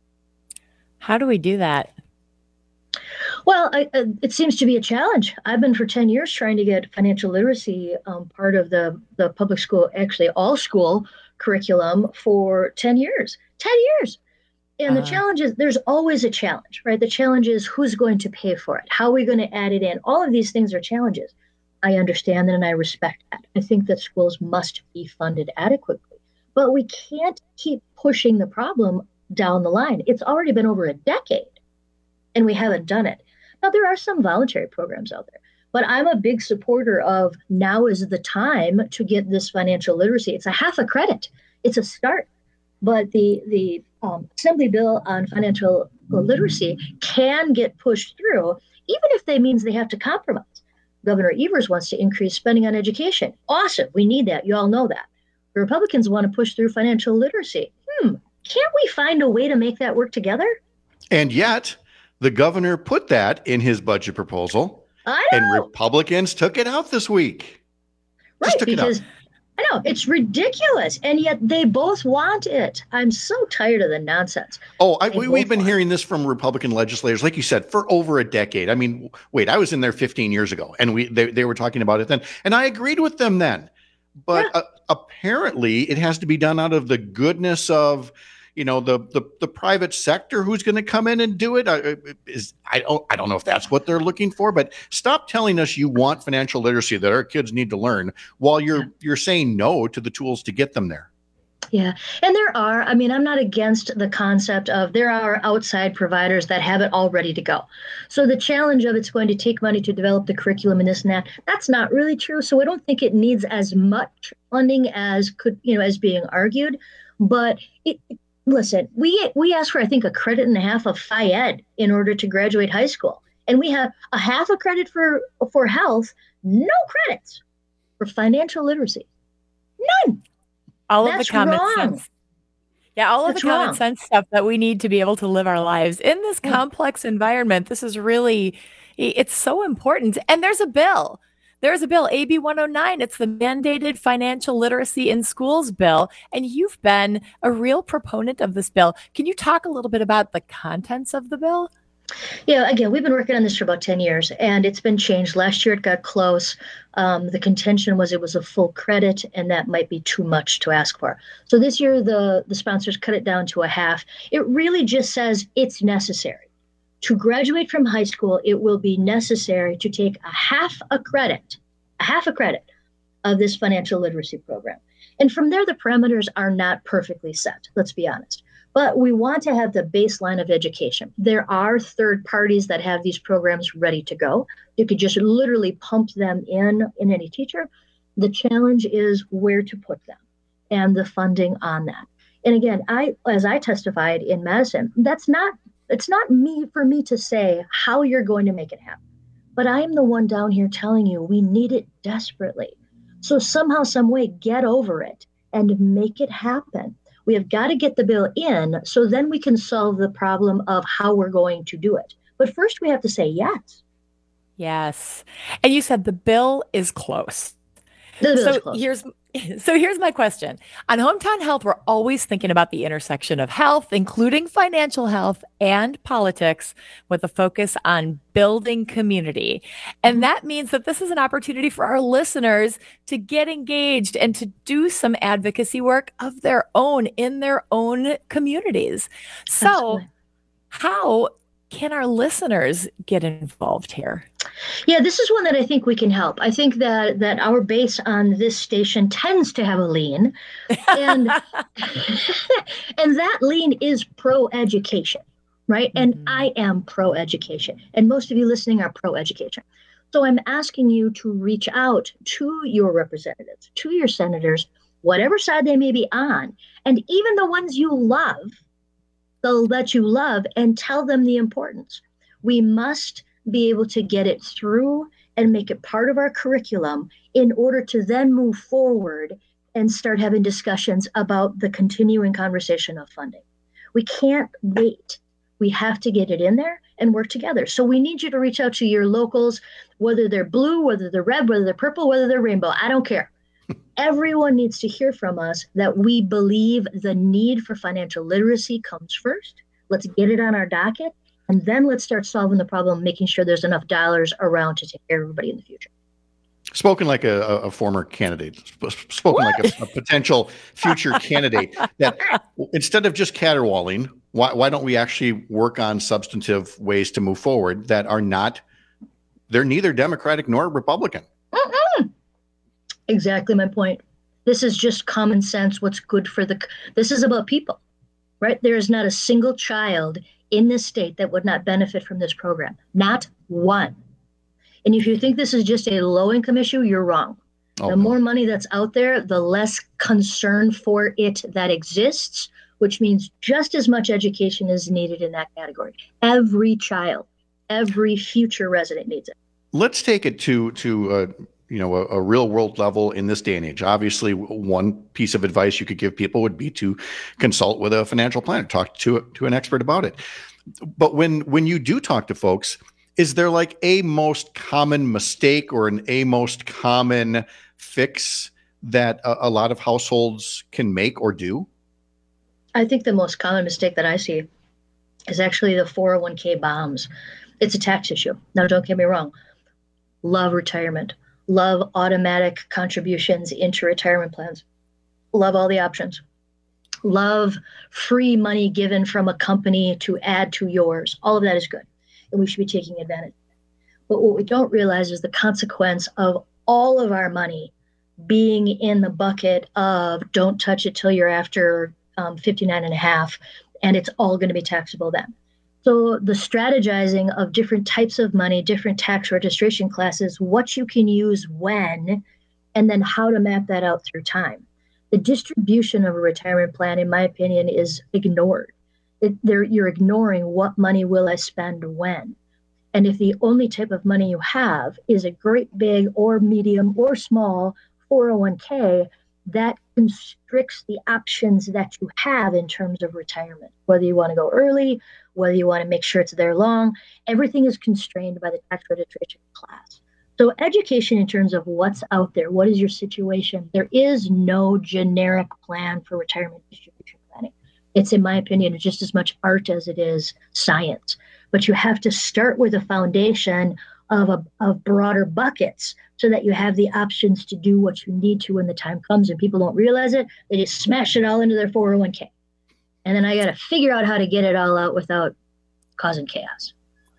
Speaker 21: How do we do that?
Speaker 14: Well, I, uh, it seems to be a challenge. I've been for ten years trying to get financial literacy um, part of the, the public school, actually all school curriculum for ten years. ten years. And the
Speaker 21: Uh-huh.
Speaker 14: challenge is there's always a challenge, right? The challenge is who's going to pay for it? How are we going to add it in? All of these things are challenges. I understand that and I respect that. I think that schools must be funded adequately. But we can't keep pushing the problem down the line. It's already been over a decade and we haven't done it. Now, there are some voluntary programs out there, but I'm a big supporter of now is the time to get this financial literacy. It's a half a credit. It's a start. But the, the um, Assembly bill on financial literacy can get pushed through, even if that means they have to compromise. Governor Evers wants to increase spending on education. Awesome. We need that. You all know that. The Republicans want to push through financial literacy. Hmm. Can't we find a way to make that work together?
Speaker 19: And yet, the governor put that in his budget proposal,
Speaker 14: I
Speaker 19: and
Speaker 14: know.
Speaker 19: Republicans took it out this week.
Speaker 14: Right,
Speaker 19: Just took it out.
Speaker 14: because I know it's ridiculous, and yet they both want it. I'm so tired of the nonsense.
Speaker 19: Oh, I,
Speaker 14: They
Speaker 19: we,
Speaker 14: both
Speaker 19: we've been
Speaker 14: want it.
Speaker 19: hearing this from Republican legislators, like you said, for over a decade. I mean, wait, I was in there fifteen years ago, and we they, they were talking about it then, and I agreed with them then. But uh, apparently, it has to be done out of the goodness of, you know, the the, the private sector who's going to come in and do it. I, is I don't I don't know if that's what they're looking for. But stop telling us you want financial literacy that our kids need to learn while you're you're saying no to the tools to get them there.
Speaker 14: Yeah. And there are, I mean, I'm not against the concept of there are outside providers that have it all ready to go. So the challenge of it's going to take money to develop the curriculum and this and that, that's not really true. So I don't think it needs as much funding as could, you know, as being argued. But it, listen, we we asked for, I think, a credit and a half of Phi Ed in order to graduate high school. And we have a half a credit for for health, no credits for financial literacy. None.
Speaker 21: All
Speaker 14: That's
Speaker 21: of the common
Speaker 14: wrong.
Speaker 21: sense. Yeah, all of
Speaker 14: That's
Speaker 21: the common
Speaker 14: wrong.
Speaker 21: sense stuff that we need to be able to live our lives in this complex environment. This is really, i- it's so important. And there's a bill. There's a bill, A B one oh nine. It's the mandated financial literacy in schools bill. And you've been a real proponent of this bill. Can you talk a little bit about the contents of the bill?
Speaker 14: Yeah, again, we've been working on this for about ten years, and it's been changed. Last year it got close. Um, the contention was it was a full credit, and that might be too much to ask for. So this year the, the sponsors cut it down to a half. It really just says it's necessary. To graduate from high school, it will be necessary to take a half a credit, a half a credit of this financial literacy program. And from there, the parameters are not perfectly set, let's be honest. But we want to have the baseline of education. There are third parties that have these programs ready to go. You could just literally pump them in in any teacher. The challenge is where to put them and the funding on that. And again, I, as I testified in Madison, that's not, it's not me for me to say how you're going to make it happen. But I am the one down here telling you we need it desperately. So somehow, some way, get over it and make it happen. We have got to get the bill in so then we can solve the problem of how we're going to do it. But first we have to say yes.
Speaker 21: Yes. And you said the bill is close.
Speaker 14: The bill
Speaker 21: so
Speaker 14: is close.
Speaker 21: here's so here's my question. On Hometown Health, we're always thinking about the intersection of health, including financial health and politics, with a focus on building community. And that means that this is an opportunity for our listeners to get engaged and to do some advocacy work of their own in their own communities. So
Speaker 14: Absolutely.
Speaker 21: how can our listeners get involved here?
Speaker 14: Yeah, this is one that I think we can help. I think that that our base on this station tends to have a lean, and and that lean is pro-education, right? And I am pro-education, and most of you listening are pro-education. So I'm asking you to reach out to your representatives, to your senators, whatever side they may be on, and even the ones you love, they'll let you love, and tell them the importance. We must be able to get it through and make it part of our curriculum in order to then move forward and start having discussions about the continuing conversation of funding. We can't wait. We have to get it in there and work together. So we need you to reach out to your locals, whether they're blue, whether they're red, whether they're purple, whether they're rainbow. I don't care. Everyone needs to hear from us that we believe the need for financial literacy comes first. Let's get it on our docket. And then let's start solving the problem, making sure there's enough dollars around to take care of everybody in the future.
Speaker 19: Spoken like a, a, a former candidate, spoken what? like a, a potential future candidate, that instead of just caterwauling, why, why don't we actually work on substantive ways to move forward that are not, they're neither Democratic nor Republican.
Speaker 14: Mm-mm. Exactly my point. This is just common sense. What's good for the, this is about people, right? There is not a single child in this state that would not benefit from this program. Not one. And if you think this is just a low-income issue, you're wrong. Oh, the more money that's out there, the less concern for it that exists, which means just as much education is needed in that category. Every child, every future resident needs it.
Speaker 19: Let's take it to to uh, you know a, a real-world level in this day and age. Obviously, one piece of advice you could give people would be to consult with a financial planner, talk to to an expert about it. But when when you do talk to folks, is there like a most common mistake or an a most common fix that a, a lot of households can make or do?
Speaker 14: I think the most common mistake that I see is actually the four oh one k bombs. It's a tax issue. Now, don't get me wrong. Love retirement. Love automatic contributions into retirement plans. Love all the options. Love free money given from a company to add to yours. All of that is good, and we should be taking advantage. But what we don't realize is the consequence of all of our money being in the bucket of don't touch it till you're after um, fifty-nine and a half, and it's all going to be taxable then. So the strategizing of different types of money, different tax registration classes, what you can use when, and then how to map that out through time. The distribution of a retirement plan, in my opinion, is ignored. It, you're ignoring what money will I spend when. And if the only type of money you have is a great big or medium or small four oh one k, that constricts the options that you have in terms of retirement. Whether you want to go early, whether you want to make sure it's there long, everything is constrained by the tax registration class. So education in terms of what's out there, what is your situation? There is no generic plan for retirement distribution planning. It's, in my opinion, just as much art as it is science. But you have to start with a foundation of, a, of broader buckets so that you have the options to do what you need to when the time comes. And people don't realize it. They just smash it all into their four oh one k. And then I got to figure out how to get it all out without causing chaos.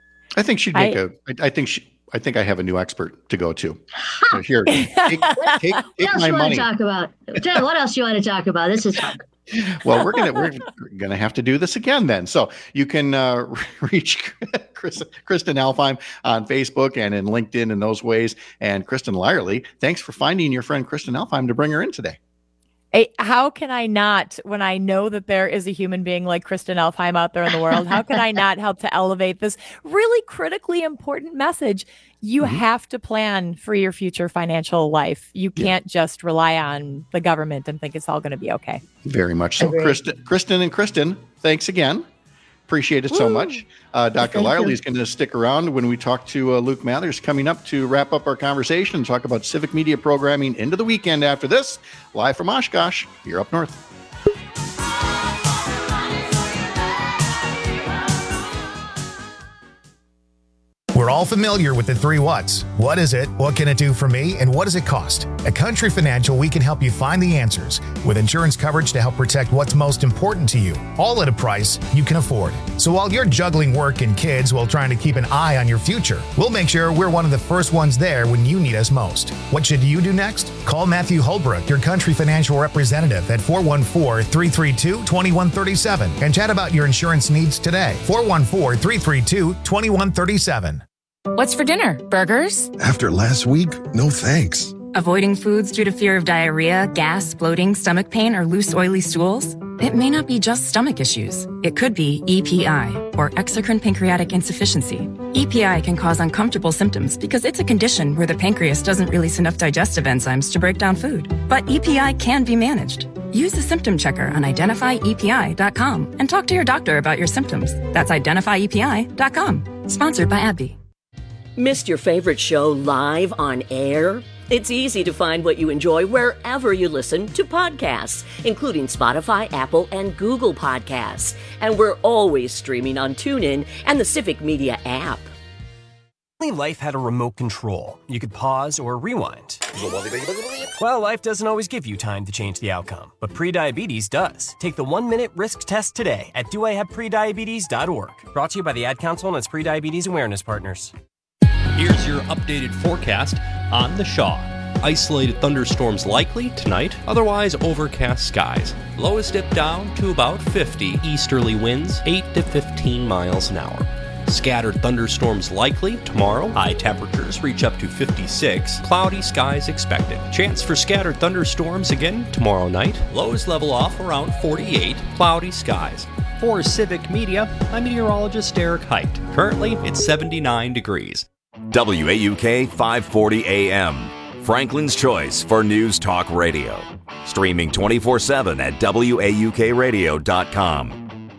Speaker 19: I think she'd make I, a, I, I think she, I think I have a new expert to go to. So here, take, take, take
Speaker 14: what else
Speaker 19: my
Speaker 14: you
Speaker 19: money.
Speaker 14: Want to talk about? What else you want to talk about? This is fun.
Speaker 19: Well, we're gonna we're gonna have to do this again then. So you can uh, reach Chris, Kristen Alfheim on Facebook and in LinkedIn in those ways. And Kristen Lyerly, thanks for finding your friend Kristen Alfheim to bring her in today.
Speaker 21: Hey, how can I not, when I know that there is a human being like Kristen Alfheim out there in the world, how can I not help to elevate this really critically important message? You mm-hmm. have to plan for your future financial life. You can't yeah. just rely on the government and think it's all going to be okay.
Speaker 19: Very much so. Kristen, Kristen and Kristen, thanks again. Appreciate it Woo. so much. Uh, Doctor Lyerly is going to stick around when we talk to uh, Luke Mathers coming up to wrap up our conversation and talk about civic media programming into the weekend after this. Live from Oshkosh, you're up north.
Speaker 13: We're all familiar with the three whats. What is it? What can it do for me? And what does it cost? At Country Financial, we can help you find the answers with insurance coverage to help protect what's most important to you, all at a price you can afford. So while you're juggling work and kids while trying to keep an eye on your future, we'll make sure we're one of the first ones there when you need us most. What should you do next? Call Matthew Holbrook, your Country Financial representative, at four one four, three three two, two one three seven and chat about your insurance needs today. four one four, three three two, two one three seven.
Speaker 11: What's for dinner? Burgers?
Speaker 15: After last week, no thanks.
Speaker 11: Avoiding foods due to fear of diarrhea, gas, bloating, stomach pain, or loose, oily stools? It may not be just stomach issues. It could be E P I, or exocrine pancreatic insufficiency. E P I can cause uncomfortable symptoms because it's a condition where the pancreas doesn't release enough digestive enzymes to break down food. But E P I can be managed. Use the symptom checker on identify E P I dot com and talk to your doctor about your symptoms. That's identify E P I dot com. Sponsored by AbbVie.
Speaker 23: Missed your favorite show live on air? It's easy to find what you enjoy wherever you listen to podcasts, including Spotify, Apple, and Google Podcasts. And we're always streaming on TuneIn and the Civic Media app.
Speaker 16: life had a remote control. You could pause or rewind. Well, life doesn't always give you time to change the outcome, but prediabetes does. Take the one-minute risk test today at do I have prediabetes dot org. Brought to you by the Ad Council and its prediabetes awareness partners.
Speaker 4: Here's your updated forecast on the Shaw. Isolated thunderstorms likely tonight, otherwise overcast skies. Lows dip down to about fifty. Easterly winds eight to fifteen miles an hour. Scattered thunderstorms likely tomorrow. High temperatures reach up to fifty-six. Cloudy skies expected. Chance for scattered thunderstorms again tomorrow night. Lows level off around forty-eight. Cloudy skies. For Civic Media, I'm meteorologist Derek Height. Currently, it's seventy-nine degrees.
Speaker 1: W A U K five forty A M, Franklin's Choice for News Talk Radio. Streaming twenty-four seven at W A U K radio dot com.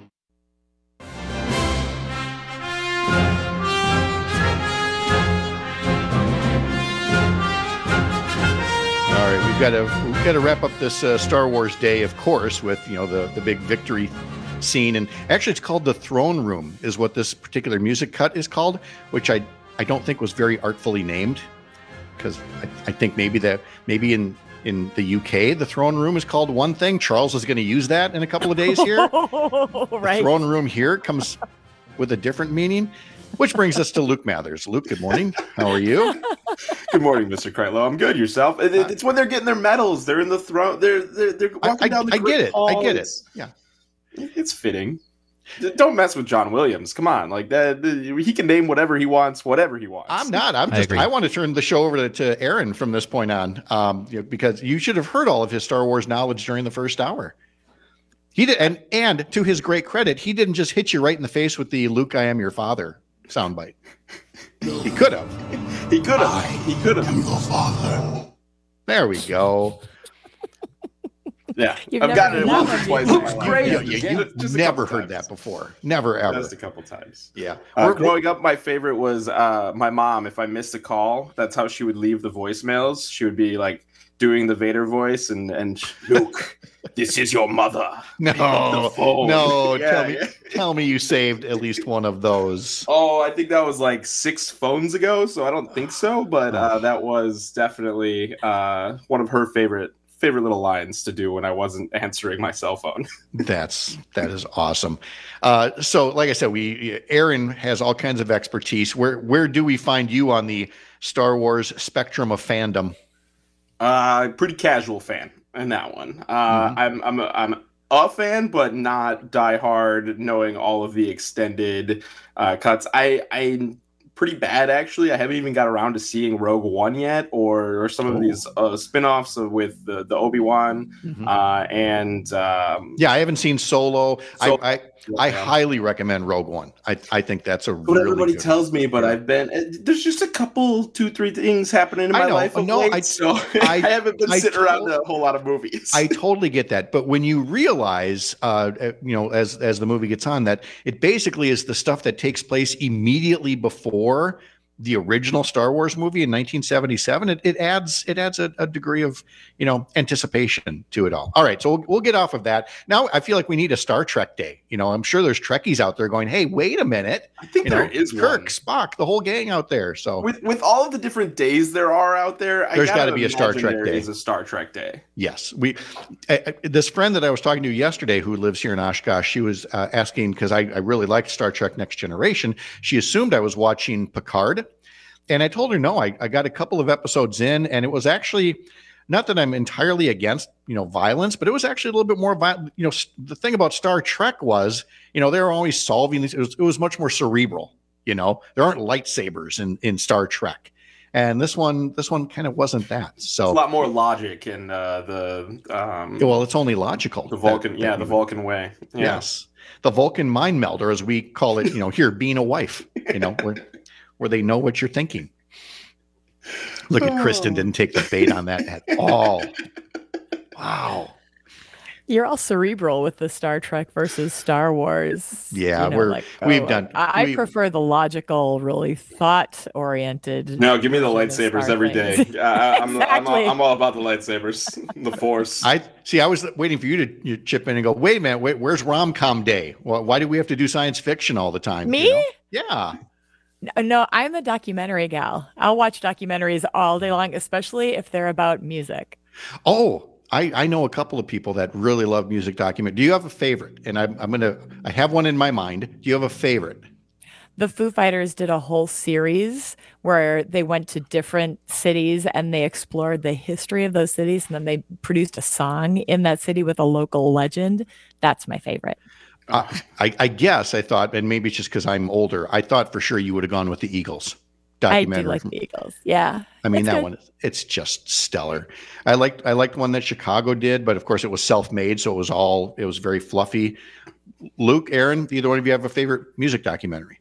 Speaker 19: All right, we've got to we've got to wrap up this uh, Star Wars day, of course, with you know the the big victory scene, and actually it's called the Throne Room, is what this particular music cut is called, which I I don't think was very artfully named, because I, I think maybe that maybe in in the U K the Throne Room is called one thing. Charles is going to use that in a couple of days here.
Speaker 21: Right.
Speaker 19: The Throne Room here comes with a different meaning. Which brings us to Luke Mathers. Luke, good morning. How are you?
Speaker 17: Good morning, Mister Kreitlow. I'm good. Yourself? It, it, it's when they're getting their medals. They're in the throne. They're they're, they're walking
Speaker 19: I,
Speaker 17: down the
Speaker 19: I get it.
Speaker 17: hall.
Speaker 19: I get it.
Speaker 17: It's,
Speaker 19: yeah,
Speaker 17: it's fitting. Don't mess with John Williams. Come on, like that. He can name whatever he wants, whatever he wants.
Speaker 19: I'm not. I'm just. I, I want to turn the show over to, to Aaron from this point on, um, you know, because you should have heard all of his Star Wars knowledge during the first hour. He did, and and to his great credit, he didn't just hit you right in the face with the "Luke, I am your father" soundbite. He could have.
Speaker 17: He could have. He could have.
Speaker 15: I'm your father.
Speaker 19: There we go.
Speaker 17: Yeah, You've I've gotten it once or twice.
Speaker 19: Luke's great. You, you, you, you never heard times. that before. Never ever.
Speaker 17: Just a couple times.
Speaker 19: Yeah.
Speaker 17: Uh, growing up, my favorite was uh, my mom. If I missed a call, that's how she would leave the voicemails. She would be like doing the Vader voice and and Luke, this is your mother.
Speaker 19: No, no.
Speaker 17: Yeah,
Speaker 19: tell me,
Speaker 17: yeah.
Speaker 19: tell me you saved at least one of those.
Speaker 17: Oh, I think that was like six phones ago, so I don't think so. But uh, that was definitely uh, one of her favorite. favorite little lines to do when I wasn't answering my cell phone.
Speaker 19: That's that is awesome. Uh, so, like I said, we Aaron has all kinds of expertise. Where where do we find you on the Star Wars spectrum of fandom?
Speaker 17: Uh, pretty casual fan in that one. Uh, mm-hmm. I'm I'm a, I'm a fan, but not diehard. Knowing all of the extended uh, cuts, I I. pretty bad actually. I haven't even got around to seeing Rogue One yet, or, or some of oh. these uh, spin-offs of, with the, the Obi-Wan mm-hmm. uh, and um,
Speaker 19: yeah, I haven't seen Solo. So, I I, I
Speaker 17: yeah.
Speaker 19: highly recommend Rogue One. I I think that's a
Speaker 17: what
Speaker 19: really
Speaker 17: everybody
Speaker 19: good
Speaker 17: tells
Speaker 19: one.
Speaker 17: me, but I've been there's just a couple, two, three things happening in my
Speaker 19: I know.
Speaker 17: life. Of
Speaker 19: no,
Speaker 17: late,
Speaker 19: I,
Speaker 17: so
Speaker 19: I,
Speaker 17: I haven't been
Speaker 19: I
Speaker 17: sitting
Speaker 19: to-
Speaker 17: around a whole lot of movies.
Speaker 19: I totally get that, but when you realize, uh, you know, as as the movie gets on, that it basically is the stuff that takes place immediately before the original Star Wars movie in nineteen seventy-seven, it, it adds it adds a, a degree of, you know, anticipation to it all. All right, so we'll, we'll get off of that. Now I feel like we need a Star Trek day. You know, I'm sure there's Trekkies out there going, "Hey, wait a minute!"
Speaker 17: I think
Speaker 19: you
Speaker 17: there
Speaker 19: know,
Speaker 17: is
Speaker 19: Kirk,
Speaker 17: one.
Speaker 19: Spock, the whole gang out there. So
Speaker 17: with with all of the different days there are out there,
Speaker 19: There's
Speaker 17: I
Speaker 19: gotta
Speaker 17: gotta
Speaker 19: be a Star
Speaker 17: imagine
Speaker 19: Trek
Speaker 17: there
Speaker 19: day.
Speaker 17: is a Star Trek day.
Speaker 19: yes, we uh, this friend that I was talking to yesterday who lives here in Oshkosh, she was uh, asking because I, I really liked Star Trek Next Generation. She assumed I was watching Picard. And I told her, no, I, I got a couple of episodes in, and it was actually not that I'm entirely against, you know, violence, but it was actually a little bit more violent. You know, the thing about Star Trek was, you know, they were always solving these. It was, it was much more cerebral. You know, there aren't lightsabers in, in Star Trek. And this one, this one kind of wasn't that. So
Speaker 17: It's a lot more logic in uh, the. Um,
Speaker 19: well, it's only logical.
Speaker 17: The Vulcan,
Speaker 19: that-
Speaker 17: yeah,
Speaker 19: that-
Speaker 17: the Vulcan way. Yeah.
Speaker 19: Yes, the Vulcan mind meld, or as we call it, you know, here being a wife. You know, where where they know what you're thinking. Look at Kristen didn't take the bait on that at all. Wow.
Speaker 21: You're all cerebral with the Star Trek versus Star Wars.
Speaker 19: Yeah,
Speaker 21: you know,
Speaker 19: we're
Speaker 21: like,
Speaker 19: we've
Speaker 21: oh,
Speaker 19: done.
Speaker 21: I,
Speaker 19: we,
Speaker 21: I prefer the logical, really thought-oriented.
Speaker 17: No, give me the
Speaker 21: version of
Speaker 17: lightsabers
Speaker 21: Star
Speaker 17: every
Speaker 21: things.
Speaker 17: day. Uh, I'm,
Speaker 21: Exactly.
Speaker 17: I'm, all, I'm all about the lightsabers, the Force.
Speaker 19: I see. I was waiting for you to you chip in and go. Wait a minute. Wait, where's rom-com day? Why, why do we have to do science fiction all the time?
Speaker 21: Me?
Speaker 19: You know? Yeah.
Speaker 21: No, I'm a documentary gal. I'll watch documentaries all day long, especially if they're about music.
Speaker 19: Oh, I, I know a couple of people that really love music document. Do you have a favorite? And I'm, I'm going to, I have one in my mind. Do you have a favorite?
Speaker 21: The Foo Fighters did a whole series where they went to different cities and they explored the history of those cities. And then they produced a song in that city with a local legend. That's my favorite.
Speaker 19: Uh, I, I guess I thought, and maybe it's just because I'm older, I thought for sure you would have gone with the Eagles documentary.
Speaker 21: I do like the Eagles. Yeah.
Speaker 19: I mean,
Speaker 21: it's
Speaker 19: that
Speaker 21: good.
Speaker 19: one, it's just stellar. I liked, I liked one that Chicago did, but of course it was self-made. So it was all, it was very fluffy. Luke, Aaron, either one of you have a favorite music documentary?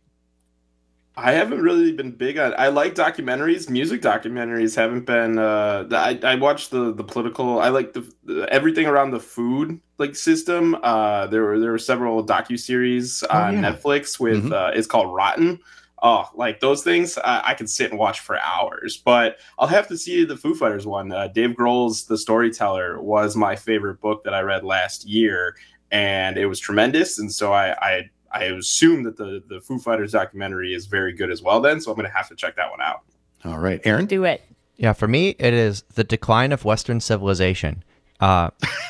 Speaker 17: I haven't really been big on. I like documentaries. Music documentaries haven't been. Uh, I I watched the the political. I like the, the everything around the food like system. Uh, there were there were several docuseries
Speaker 19: Oh,
Speaker 17: on
Speaker 19: yeah.
Speaker 17: Netflix with.
Speaker 19: Mhm.
Speaker 17: Uh, it's called Rotten. Oh, like those things, I, I could sit and watch for hours. But I'll have to see the Foo Fighters one. Uh, Dave Grohl's The Storyteller was my favorite book that I read last year, and it was tremendous. And so I. I I assume that the, the Foo Fighters documentary is very good as well then, so I'm going to have to check that one out.
Speaker 19: All right. Aaron?
Speaker 21: Do it.
Speaker 6: Yeah, for me, it is The Decline of Western Civilization. Uh,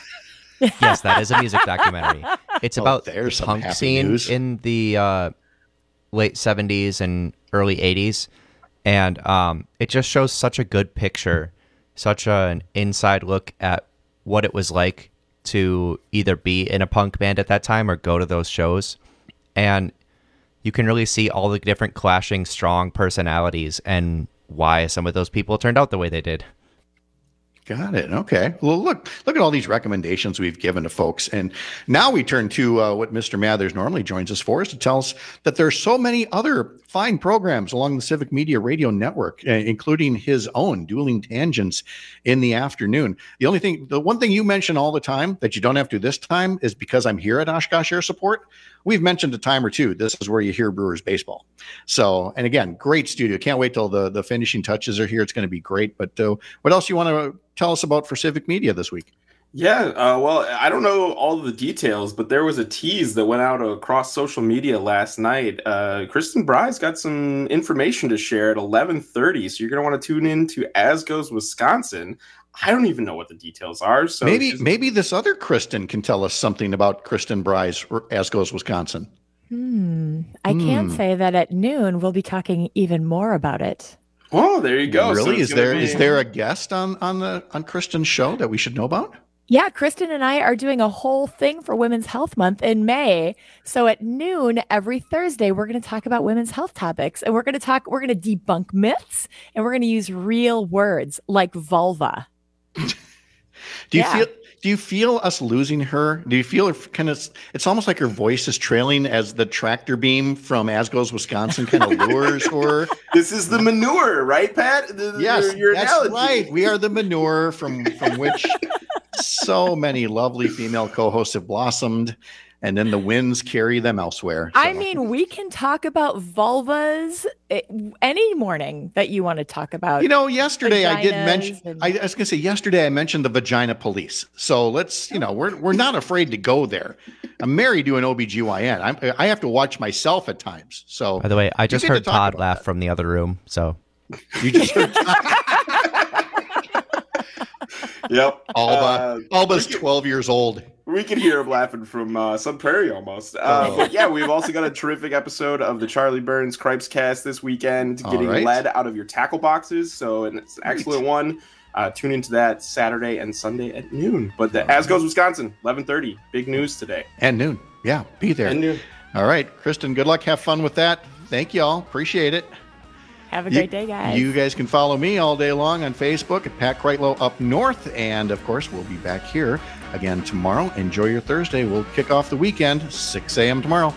Speaker 6: yes, that is a music documentary. It's
Speaker 19: Oh,
Speaker 6: about
Speaker 19: there's
Speaker 6: the
Speaker 19: some
Speaker 6: punk
Speaker 19: happy
Speaker 6: scene
Speaker 19: news.
Speaker 6: in the uh, late seventies and early eighties. And um, it just shows such a good picture, such a, an inside look at what it was like to either be in a punk band at that time or go to those shows. And you can really see all the different clashing, strong personalities and why some of those people turned out the way they did.
Speaker 19: Got it. Okay. Well, look, look at all these recommendations we've given to folks. And now we turn to uh, what Mister Mathers normally joins us for, is to tell us that there's so many other fine programs along the Civic Media Radio Network, uh, including his own Dueling Tangents in the afternoon. The only thing, the one thing you mention all the time that you don't have to this time is because I'm here at Oshkosh Air Support. We've mentioned a time or two, this is where you hear Brewers baseball. So, and again, great studio. Can't wait till the, the finishing touches are here. It's going to be great. But uh, what else you want to tell us about for Civic Media this week?
Speaker 17: Yeah, uh, well, I don't know all of the details, but there was a tease that went out across social media last night. Uh, Kristen Bry's got some information to share at eleven thirty, so you're going to want to tune in to As Goes Wisconsin. I don't even know what the details are. So
Speaker 19: maybe
Speaker 17: she's-
Speaker 19: maybe this other Kristen can tell us something about Kristen Bry's As Goes Wisconsin.
Speaker 21: Hmm. I can
Speaker 19: Hmm.
Speaker 21: say that at noon we'll be talking even more about it.
Speaker 17: Oh, there you go. So
Speaker 19: Really?
Speaker 17: it's
Speaker 19: Is
Speaker 17: gonna
Speaker 19: there
Speaker 17: be-
Speaker 19: is there a guest on on the on Kristen's show that we should know about?
Speaker 21: Yeah, Kristen and I are doing a whole thing for Women's Health Month in May. So at noon every Thursday, we're going to talk about women's health topics, and we're going to talk. We're going to debunk myths, and we're going to use real words like vulva.
Speaker 19: Do you
Speaker 21: Yeah.
Speaker 19: feel do you feel us losing her? Do you feel her kind of it's almost like her voice is trailing as the tractor beam from As Goes Wisconsin kind of lures her?
Speaker 17: This is the manure, right, Pat? The-
Speaker 19: Yes,
Speaker 17: your, your
Speaker 19: that's
Speaker 17: analogy.
Speaker 19: right. We are the manure from from which so many lovely female co-hosts have blossomed, and then the winds carry them elsewhere.
Speaker 21: I mean, we can talk about vulvas eh, any morning that you want to talk about.
Speaker 19: You know, yesterday I did
Speaker 21: vaginas
Speaker 19: mention.
Speaker 21: and-
Speaker 19: I, I was going to say yesterday I mentioned the vagina police. So let's, you know, we're we're not afraid to go there. I'm married to an O B G Y N. I'm, I have to watch myself at times. So
Speaker 6: By the way, I
Speaker 19: you
Speaker 6: just
Speaker 19: get to
Speaker 6: heard
Speaker 19: talk
Speaker 6: Todd
Speaker 19: about
Speaker 6: laugh from the other room. So
Speaker 19: You just heard
Speaker 17: Yep.
Speaker 19: Alba.
Speaker 17: Uh,
Speaker 19: Alba's
Speaker 17: we can-
Speaker 19: twelve years old.
Speaker 17: We can hear him laughing from uh, Sun Prairie almost. Uh,
Speaker 19: Oh.
Speaker 17: But yeah, we've also got a terrific episode of the Charlie Burns Cripes Cast this weekend,
Speaker 19: All
Speaker 17: getting
Speaker 19: right.
Speaker 17: lead out of your tackle boxes. So and it's an excellent one. Uh, tune into that Saturday and Sunday at noon. But the As Goes Wisconsin, eleven thirty. Big news today.
Speaker 19: And noon. Yeah, be there.
Speaker 17: And noon.
Speaker 19: All right, Kristen, good luck. Have fun with that. Thank y'all. Appreciate it.
Speaker 21: Have a
Speaker 19: You-
Speaker 21: great day, guys.
Speaker 19: You guys can follow me all day long on Facebook at Pat Kreitlow Up North. And of course, we'll be back here again tomorrow. Enjoy your Thursday. We'll kick off the weekend, six a.m. tomorrow.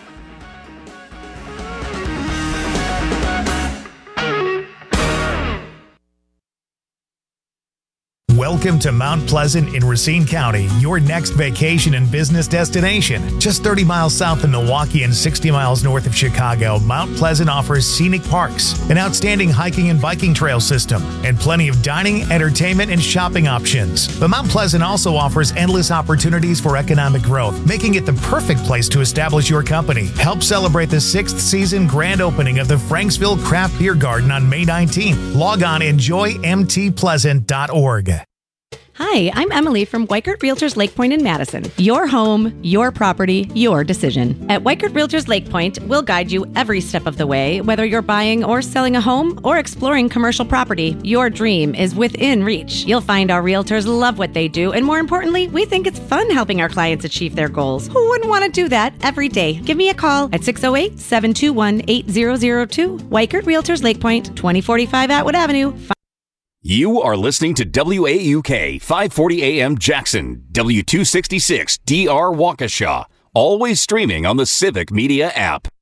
Speaker 13: Welcome Welcome to Mount Pleasant in Racine County, your next vacation and business destination. Just thirty miles south of Milwaukee and sixty miles north of Chicago, Mount Pleasant offers scenic parks, an outstanding hiking and biking trail system, and plenty of dining, entertainment, and shopping options. But Mount Pleasant also offers endless opportunities for economic growth, making it the perfect place to establish your company. Help celebrate the sixth season grand opening of the Franksville Craft Beer Garden on May nineteenth. Log on enjoy m t pleasant dot org.
Speaker 12: Hi, I'm Emily from Weikert Realtors Lake Point in Madison. Your home, your property, your decision. At Weikert Realtors Lake Point, we'll guide you every step of the way, whether you're buying or selling a home or exploring commercial property. Your dream is within reach. You'll find our realtors love what they do, and more importantly, we think it's fun helping our clients achieve their goals. Who wouldn't want to do that every day? Give me a call at six oh eight, seven two one, eight zero zero two. Weikert Realtors Lake Point, twenty forty-five Atwood Avenue.
Speaker 1: You are listening to W A U K five forty A M Jackson, W two sixty-six D R Waukesha, always streaming on the Civic Media app.